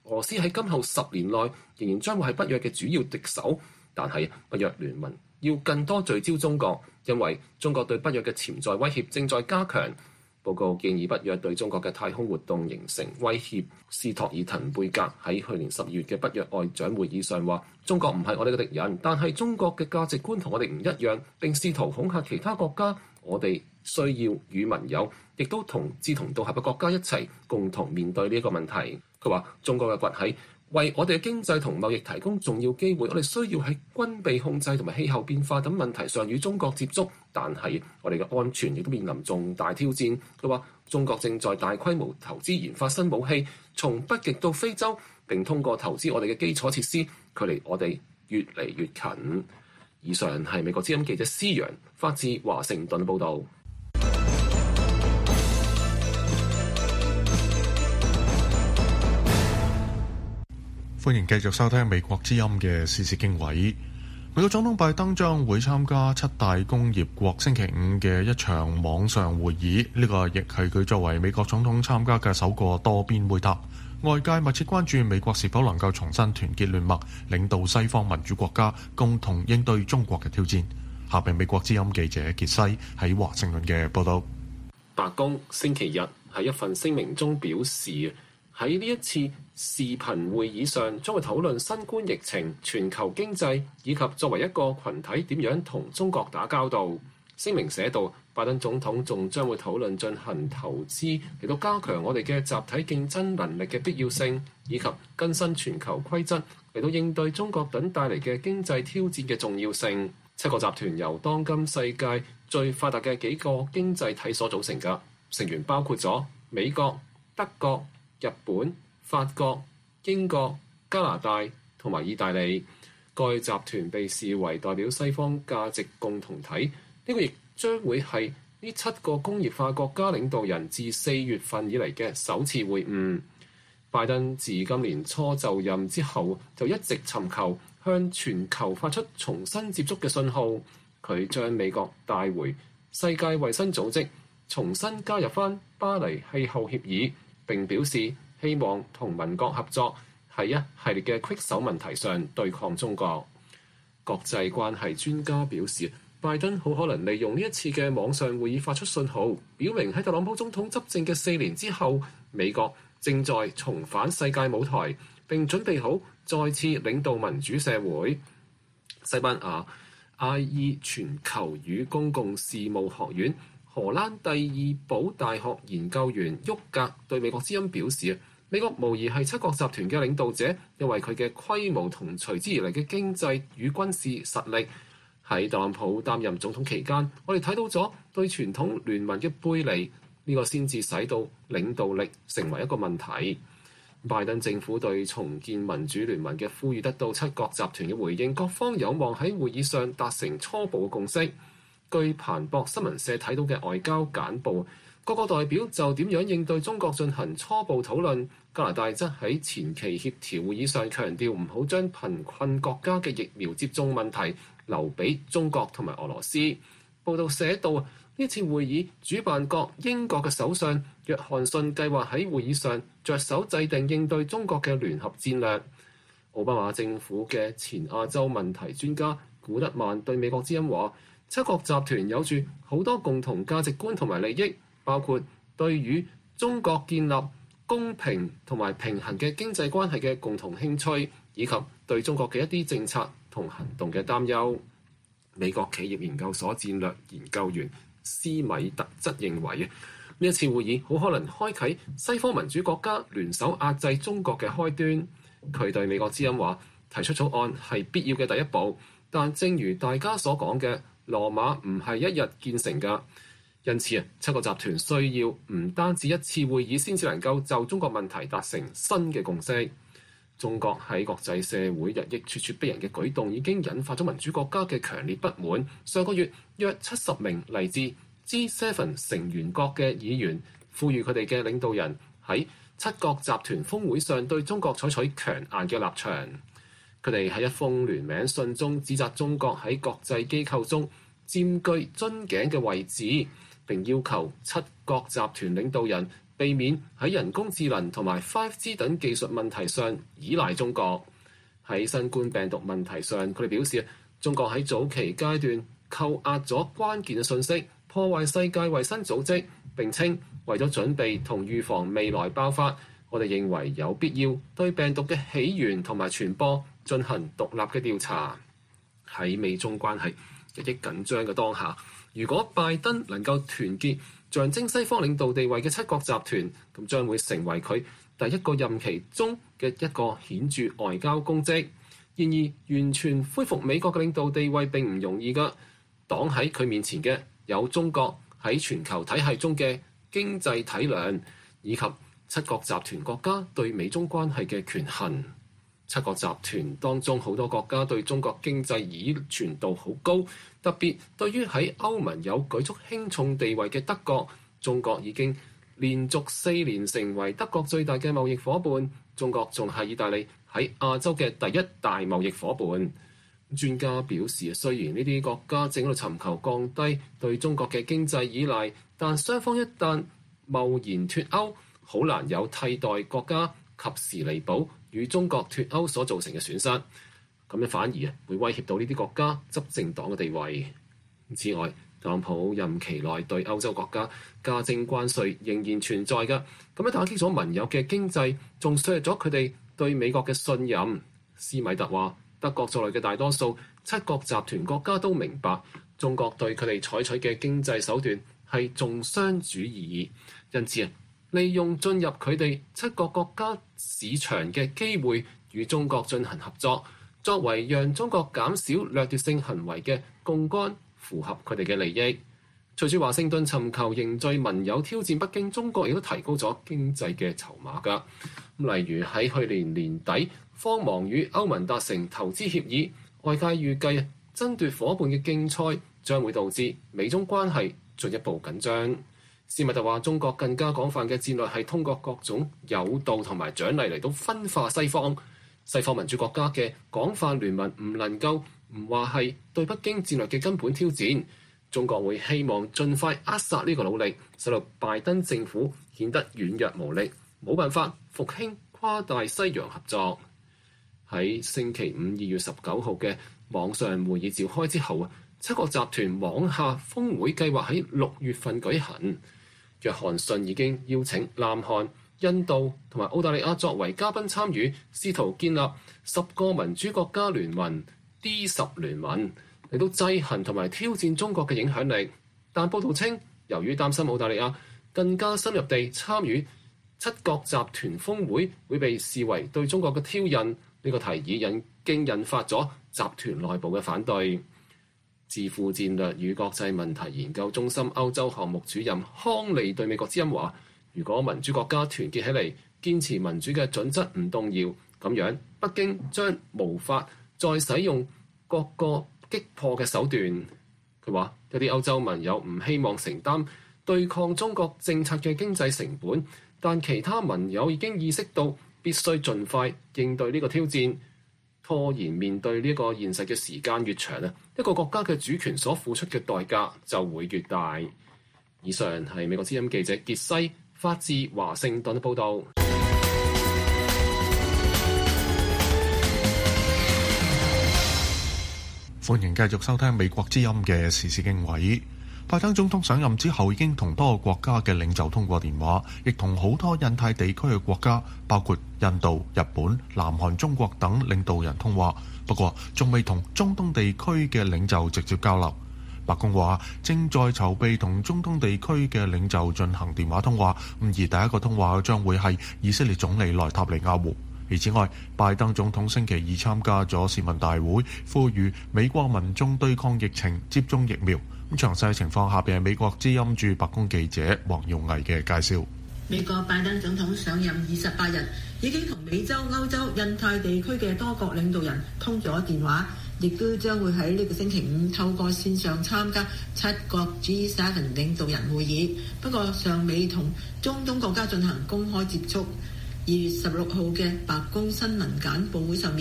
俄羅斯喺今後十年內仍然將會係北約嘅主要敵手，但係北約聯盟要更多聚焦中國，因為中國對北約嘅潛在威脅正在加強。報告建議北約對中國嘅太空活動形成威脅。斯托爾滕貝格喺去年十二月嘅北約外長會議上話：中國唔係我哋嘅敵人，但係中國嘅價值觀同我哋唔一樣，並試圖恐嚇其他國家。我哋需要與盟友，亦都同志同道合嘅國家一齊共同面對呢一個問題。佢話：中國嘅崛起為我哋嘅經濟同貿易提供重要機會，我哋需要喺軍備控制同埋氣候變化等問題上與中國接觸，但係我哋嘅安全亦都面臨重大挑戰。佢話中國正在大規模投資研發新武器，從北極到非洲，並通過投資我哋嘅基礎設施，距離我哋越嚟越近。以上係美國之音記者施陽發自華盛頓報導。 歡迎繼續收聽美國之音嘅時事經緯。美國總統拜登將會參加七大工業國星期五嘅一場網上會議，呢個亦係佢作為美國總統參加嘅首個多邊會談。外界密切關注美國是否能夠重新團結聯盟，領導西方民主國家共同應對中國嘅挑戰。下邊美國之音記者傑西喺華盛頓嘅報道。 白宮星期日喺一份聲明中表示，喺呢一次視頻會議上將會討論新冠疫情、全球經濟以及作為一個群體點樣同中國打交道。聲明寫道，拜登總統仲將會討論進行投資嚟到加強我哋嘅集體競爭能力嘅必要性，以及更新全球規則嚟到應對中國等帶嚟嘅經濟挑戰嘅重要性。七個集團由當今世界最發達嘅幾個經濟體所組成㗎，成員包括咗美國、德國、日本、法國、英國、加拿大同埋意大利。該集團被視為代表西方價值共同體。呢個亦將會係呢七個工業化國家領導人自四月份以嚟嘅首次會晤。拜登自今年初就任之後，就一直尋求向全球發出重新接觸嘅信號。佢將美國帶回世界衛生組織，重新加入返巴黎氣候協議，並表示希望同盟國合作，喺一系列嘅棘手問題上對抗中國。國際關係專家表示，拜登好可能利用呢一次嘅網上會議發出信號，表明喺特朗普總統執政嘅四年之後，美國正在重返世界舞台，並準備好再次領導民主社會。西班牙 I E 全球與公共事務學院荷蘭第二堡大學研究員沃格對美國之音表示，美國無疑係七國集團嘅領導者，因為佢嘅規模同隨之而嚟嘅經濟與軍事實力。喺特朗普擔任總統期間，我哋睇到咗對傳統聯盟嘅背離，呢個先至使到領導力成為一個問題。拜登政府對重建民主聯盟嘅呼籲得到七國集團嘅回應，各方有望喺會議上達成初步嘅共識。據彭博新聞社睇到嘅外交簡報，各個代表就點樣應對中國進行初步討論。加拿大則喺前期協調會議上強調，唔好將貧困國家嘅疫苗接種問題留俾中國同埋俄羅斯。報道寫到，呢次會議主辦國英國嘅首相約翰遜計劃喺會議上着手制定應對中國嘅聯合戰略。奧巴馬政府嘅前亞洲問題專家古德曼對美國之音話，七國集團有住好多共同價值觀同埋利益，包括對與中國建立公平同埋平衡嘅經濟關係嘅共同興趣，以及對中國嘅一啲政策同行動嘅擔憂。美國企業研究所戰略研究員斯米特則認為，呢一次會議好可能開啟西方民主國家聯手壓制中國嘅開端。佢對美國之音話，提出草案係必要嘅第一步，但正如大家所講嘅，羅馬唔係一日建成㗎。因此啊，七個集團需要唔單止一次會議先至能夠就中國問題達成新嘅共識。中國喺國際社會日益咄咄逼人嘅舉動已經引發咗民主國家嘅強烈不滿。上個月約七十名嚟自 G 七 成員國嘅議員呼籲佢哋嘅領導人喺七國集團峰會上對中國採取強硬嘅立場。佢哋喺一封聯名信中指責中國喺國際機構中佔據樽頸嘅位置，並要求七國集團領導人避免喺人工智能同埋 五 G 等技術問題上依賴中國。喺新冠病毒問題上，佢哋表示中國喺早期階段扣押咗關鍵嘅信息，破壞世界衛生組織，並稱為咗準備同預防未來爆發，我哋認為有必要對病毒嘅起源同埋傳播進行獨立嘅調查。喺美中關係日益緊張嘅當下，如果拜登能夠團結象徵西方領導地位嘅七國集團，咁將會成為佢第一個任期中嘅一個顯著外交功績。然而，完全恢復美國嘅領導地位並唔容易㗎。擋喺佢面前嘅有中國喺全球體系中嘅經濟體量，以及七國集團國家對美中關係嘅權衡。七國集團當中好多國家對中國經濟依存度好高，特別對於喺歐盟有舉足輕重地位嘅德國，中國已經連續四年成為德國最大嘅貿易夥伴。中國仲係意大利喺亞洲嘅第一大貿易夥伴。專家表示，雖然呢啲國家正喺度尋求降低對中國嘅經濟依賴，但雙方一旦貿然脫歐，好難有替代國家及時彌補與中國脫歐所造成嘅損失。咁樣反而會威脅到呢啲國家執政黨嘅地位。此外，特朗普任期內對歐洲國家加徵關稅仍然存在㗎，咁樣打擊咗盟友嘅經濟，仲削弱咗佢哋對美國嘅信任。斯米特話，德國在內嘅大多數七國集團國家都明白中國對佢哋採取嘅經濟手段係重商主義，因此啊，利用進入佢哋七國國家市場嘅機會與中國進行合作，作為讓中國減少掠奪性行為嘅槓桿，符合佢哋嘅利益。隨住華盛頓尋求凝聚盟友挑戰北京，中國亦都提高咗經濟嘅籌碼㗎。例如喺去年年底，慌忙與歐盟達成投資協議，外界預計爭奪伙伴嘅競賽將會導致美中關係進一步緊張。斯密特話：中國更加廣泛嘅戰略係通過各種誘導同埋獎勵嚟到分化西方。西方民主國家嘅廣泛聯盟唔能夠唔話係對北京戰略嘅根本挑戰。中國會希望盡快扼殺呢個努力，使到拜登政府顯得軟弱無力，冇辦法復興跨大西洋合作。喺星期五二月十九號嘅網上會議召開之後啊，七國集團網下峰會計劃喺六月份舉行。約翰遜已經邀請南韓、印度同埋澳大利亞作為嘉賓參與，試圖建立十個民主國家聯盟 D 十聯盟嚟到制衡同埋挑戰中國嘅影響力。但報道稱，由於擔心澳大利亞更加深入地參與七國集團峰會會被視為對中國嘅挑釁，呢個提議引經引發咗集團內部嘅反對。智庫戰略與國際問題研究中心歐洲項目主任康利對美國之音話：如果民主國家團結起嚟，堅持民主嘅準則唔動搖，咁樣北京將無法再使用各個擊破嘅手段。佢話：有啲歐洲盟友唔希望承擔對抗中國政策嘅經濟成本，但其他盟友已經意識到必須盡快應對呢個挑戰。拖延面對呢個現實嘅時間越長啊，一個國家嘅主權所付出嘅代價就會越大。以上係美國之音記者傑西發自華盛頓嘅報導。 歡迎繼續收聽美國之音嘅時事經緯。拜登總統上任之後已經同多個國家嘅領袖通過電話，亦同好多印太地區嘅國家，包括印度、日本、南韓、中國等領導人通話，不過仲未同中東地區嘅領袖直接交流。白宮話正在籌備同中東地區嘅領袖進行電話通話，而第一個通話將會係以色列總理內塔尼亞胡。而此外，拜登總統星期二參加咗市民大會，呼籲美國民眾對抗疫情、接種疫苗。咁詳細情況下邊係美國之音駐白宮記者黃耀毅嘅介紹。 美國拜登總統上任二十八日，已經同美洲、歐洲、印太地區嘅多國領導人通咗電話，亦都將會喺呢個星期五透過線上參加七國 G 七領導人會議。不過尚未同中東國家進行公開接觸。二月十六號嘅白宮新聞簡報會上面，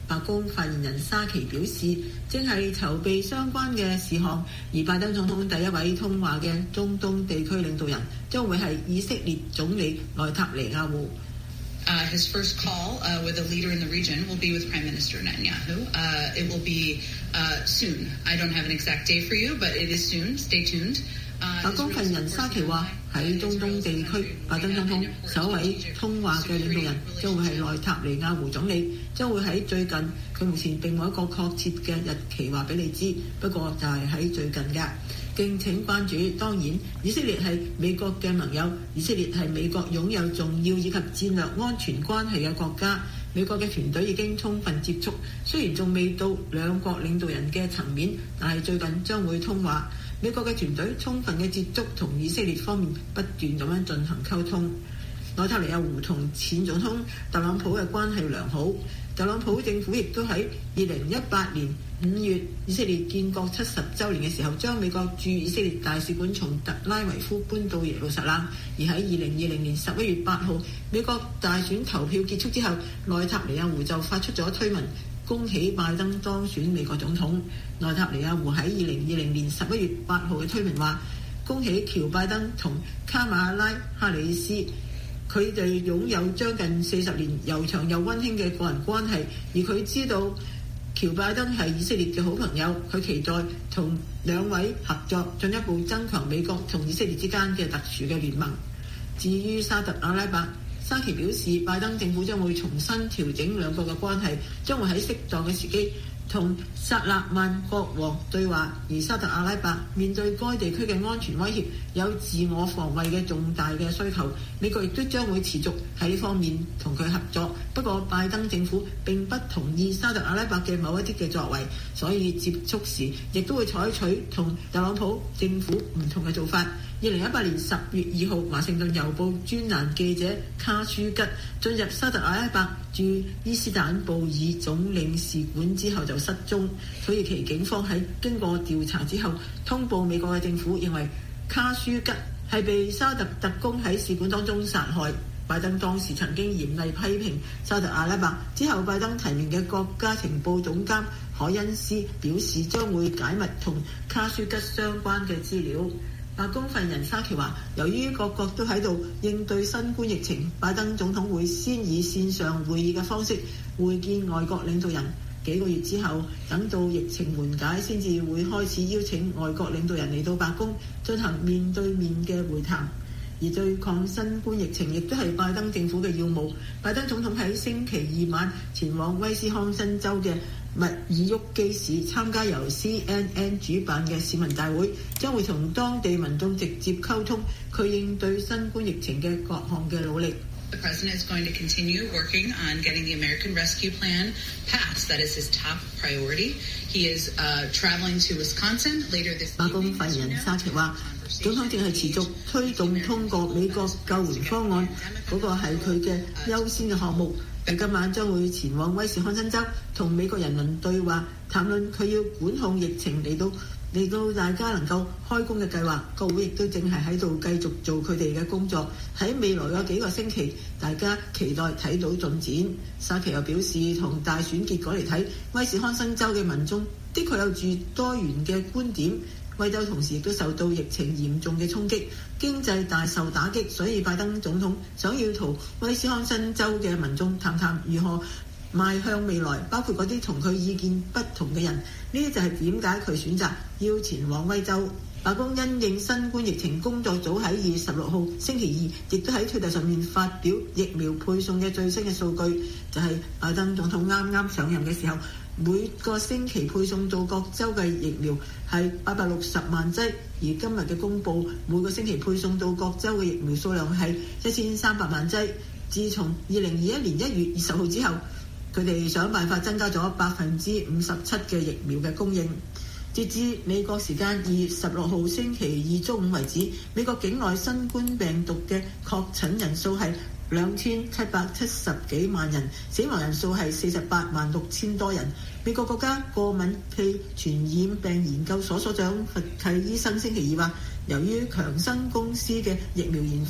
白宮發言人沙奇表示，正係籌備相關嘅事項，而拜登總統第一位通話嘅中東地區領導人將會係以色列總理內塔尼亞胡。 Uh, his first call uh, with a leader in the region will be with Prime Minister Netanyahu. Uh, it will be uh, soon. I don't have an exact day for you, but it is soon. Stay tuned. 白宮發言人沙奇話：喺中東地區，拜登總統首位通話嘅領導人將會係內塔尼亞胡總理，將會喺最近。佢目前並冇一個確切嘅日期話俾你知，不過就係喺最近嘅。敬請關注。當然，以色列係美國嘅盟友，以色列係美國擁有重要以及戰略安全關係嘅國家。美國嘅團隊已經充分接觸，雖然仲未到兩國領導人嘅層面，但係最近將會通話。美國嘅團隊充分嘅接觸同以色列方面不斷咁樣進行溝通。內塔尼亞胡同前總統特朗普嘅關係良好，特朗普政府亦都喺二零一八年五月以色列建國七十週年嘅時候，將美國駐以色列大使館從特拉維夫搬到耶路撒冷。而喺二零二零年十一月八號，美國大選投票結束之後，內塔尼亞胡就發出咗推文，恭喜拜登當選美國總統。內塔尼亞胡喺二零二零年十一月八號嘅推文話：恭喜喬拜登同卡馬拉哈里斯，佢哋擁有將近四十年悠長又溫馨嘅個人關係，而佢知道喬拜登係以色列嘅好朋友，佢期待同兩位合作，進一步增強美國同以色列之間嘅特殊嘅聯盟。至於沙特阿拉伯，沙奇表示，拜登政府將會重新調整兩國嘅關係，將會喺適當嘅時機同薩勒曼國王對話。而沙特阿拉伯面對該地區嘅安全威脅，有自我防衛嘅重大嘅需求，美國亦都將會持續喺呢方面同佢合作。不過拜登政府並不同意沙特阿拉伯嘅某一啲嘅作為，所以接觸時亦都會採取同特朗普政府唔同嘅做法。二零一八年十月二號，華盛頓郵報專欄記者卡舒吉進入沙特阿拉伯駐伊斯坦布爾總領事館之後就失蹤。土耳其警方喺經過調查之後，通報美國嘅政府認為卡舒吉係被沙特特工喺使館當中殺害。拜登當時曾經嚴厲批評沙特阿拉伯，之後拜登提名嘅國家情報總監海恩斯表示將會解密同卡舒吉相關嘅資料。白宮發言人沙奇話，由於各國都喺度應對新冠疫情，拜登總統會先以線上會議嘅方式會見外國領導人。幾個月之後，等到疫情緩解，先至會開始邀請外國領導人嚟到白宮進行面對面嘅會談。而對抗新冠疫情亦都係拜登政府嘅要務。拜登總統喺星期二晚前往威斯康辛州嘅密爾沃基市參加由 C N N 主辦嘅市民大會，將會同當地民眾直接溝通佢應對新冠疫情嘅各項嘅努力。 The president is going to continue working on getting the American Rescue Plan passed. That is his top priority. He is uh, traveling to Wisconsin later this evening. 白宮發言人沙奇話，總統正係持續推動通過美國救援方案，嗰個係佢嘅優先嘅項目。佢今晚將會前往威斯康辛州同美國人民對話，談論佢要管控疫情嚟到嚟到大家能夠開工嘅計劃。國會亦都正係喺度繼續做佢哋嘅工作。喺未來有幾個星期，大家期待睇到進展。沙奇又表示，同大選結果嚟睇，威斯康辛州嘅民眾的確有住多元嘅觀點。威州同時亦都受到疫情嚴重嘅衝擊，經濟大受打擊，所以拜登總統想要同威斯康辛州嘅民眾談談如何邁向未來，包括嗰啲同佢意見不同嘅人。呢啲就係點解佢選擇要前往威州。白宮因應新冠疫情工作組喺二月十六號星期二亦都喺推特上面發表疫苗配送嘅最新嘅數據，就係拜登總統啱啱上任嘅時候，每個星期配送到各州嘅疫苗係八百六十萬劑，而今日嘅公佈，每個星期配送到各州嘅疫苗數量係一千三百萬劑。自從二零二一年一月二十號之後，佢哋想辦法增加咗百分之五十七嘅疫苗嘅供應。截至美國時間二月十六號星期二中午為止，美國境內新冠病毒嘅確診人數係兩千七百七十幾萬人，死亡人數係四十八萬六千多人。美國國家過敏暨傳染病研究所所長佛契醫生星期二話，由於強生公司嘅疫苗研發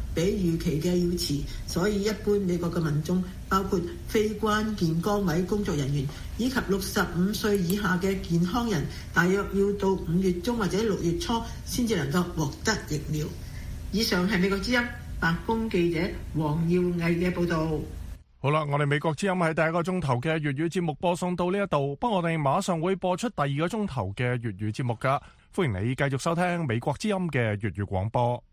比預期嘅要遲，所以一般美國嘅民眾，包括非關鍵崗位工作人員以及六十五歲以下嘅健康人，大約要到五月中或者六月初先至能夠獲得疫苗。以上係美國之音白宮記者黃耀毅嘅報導。 好啦，我哋美國之音喺第一個鐘頭嘅粵語節目播送到呢一度，不過我哋馬上會播出第二個鐘頭嘅粵語節目㗎。歡迎你繼續收聽美國之音嘅粵語廣播。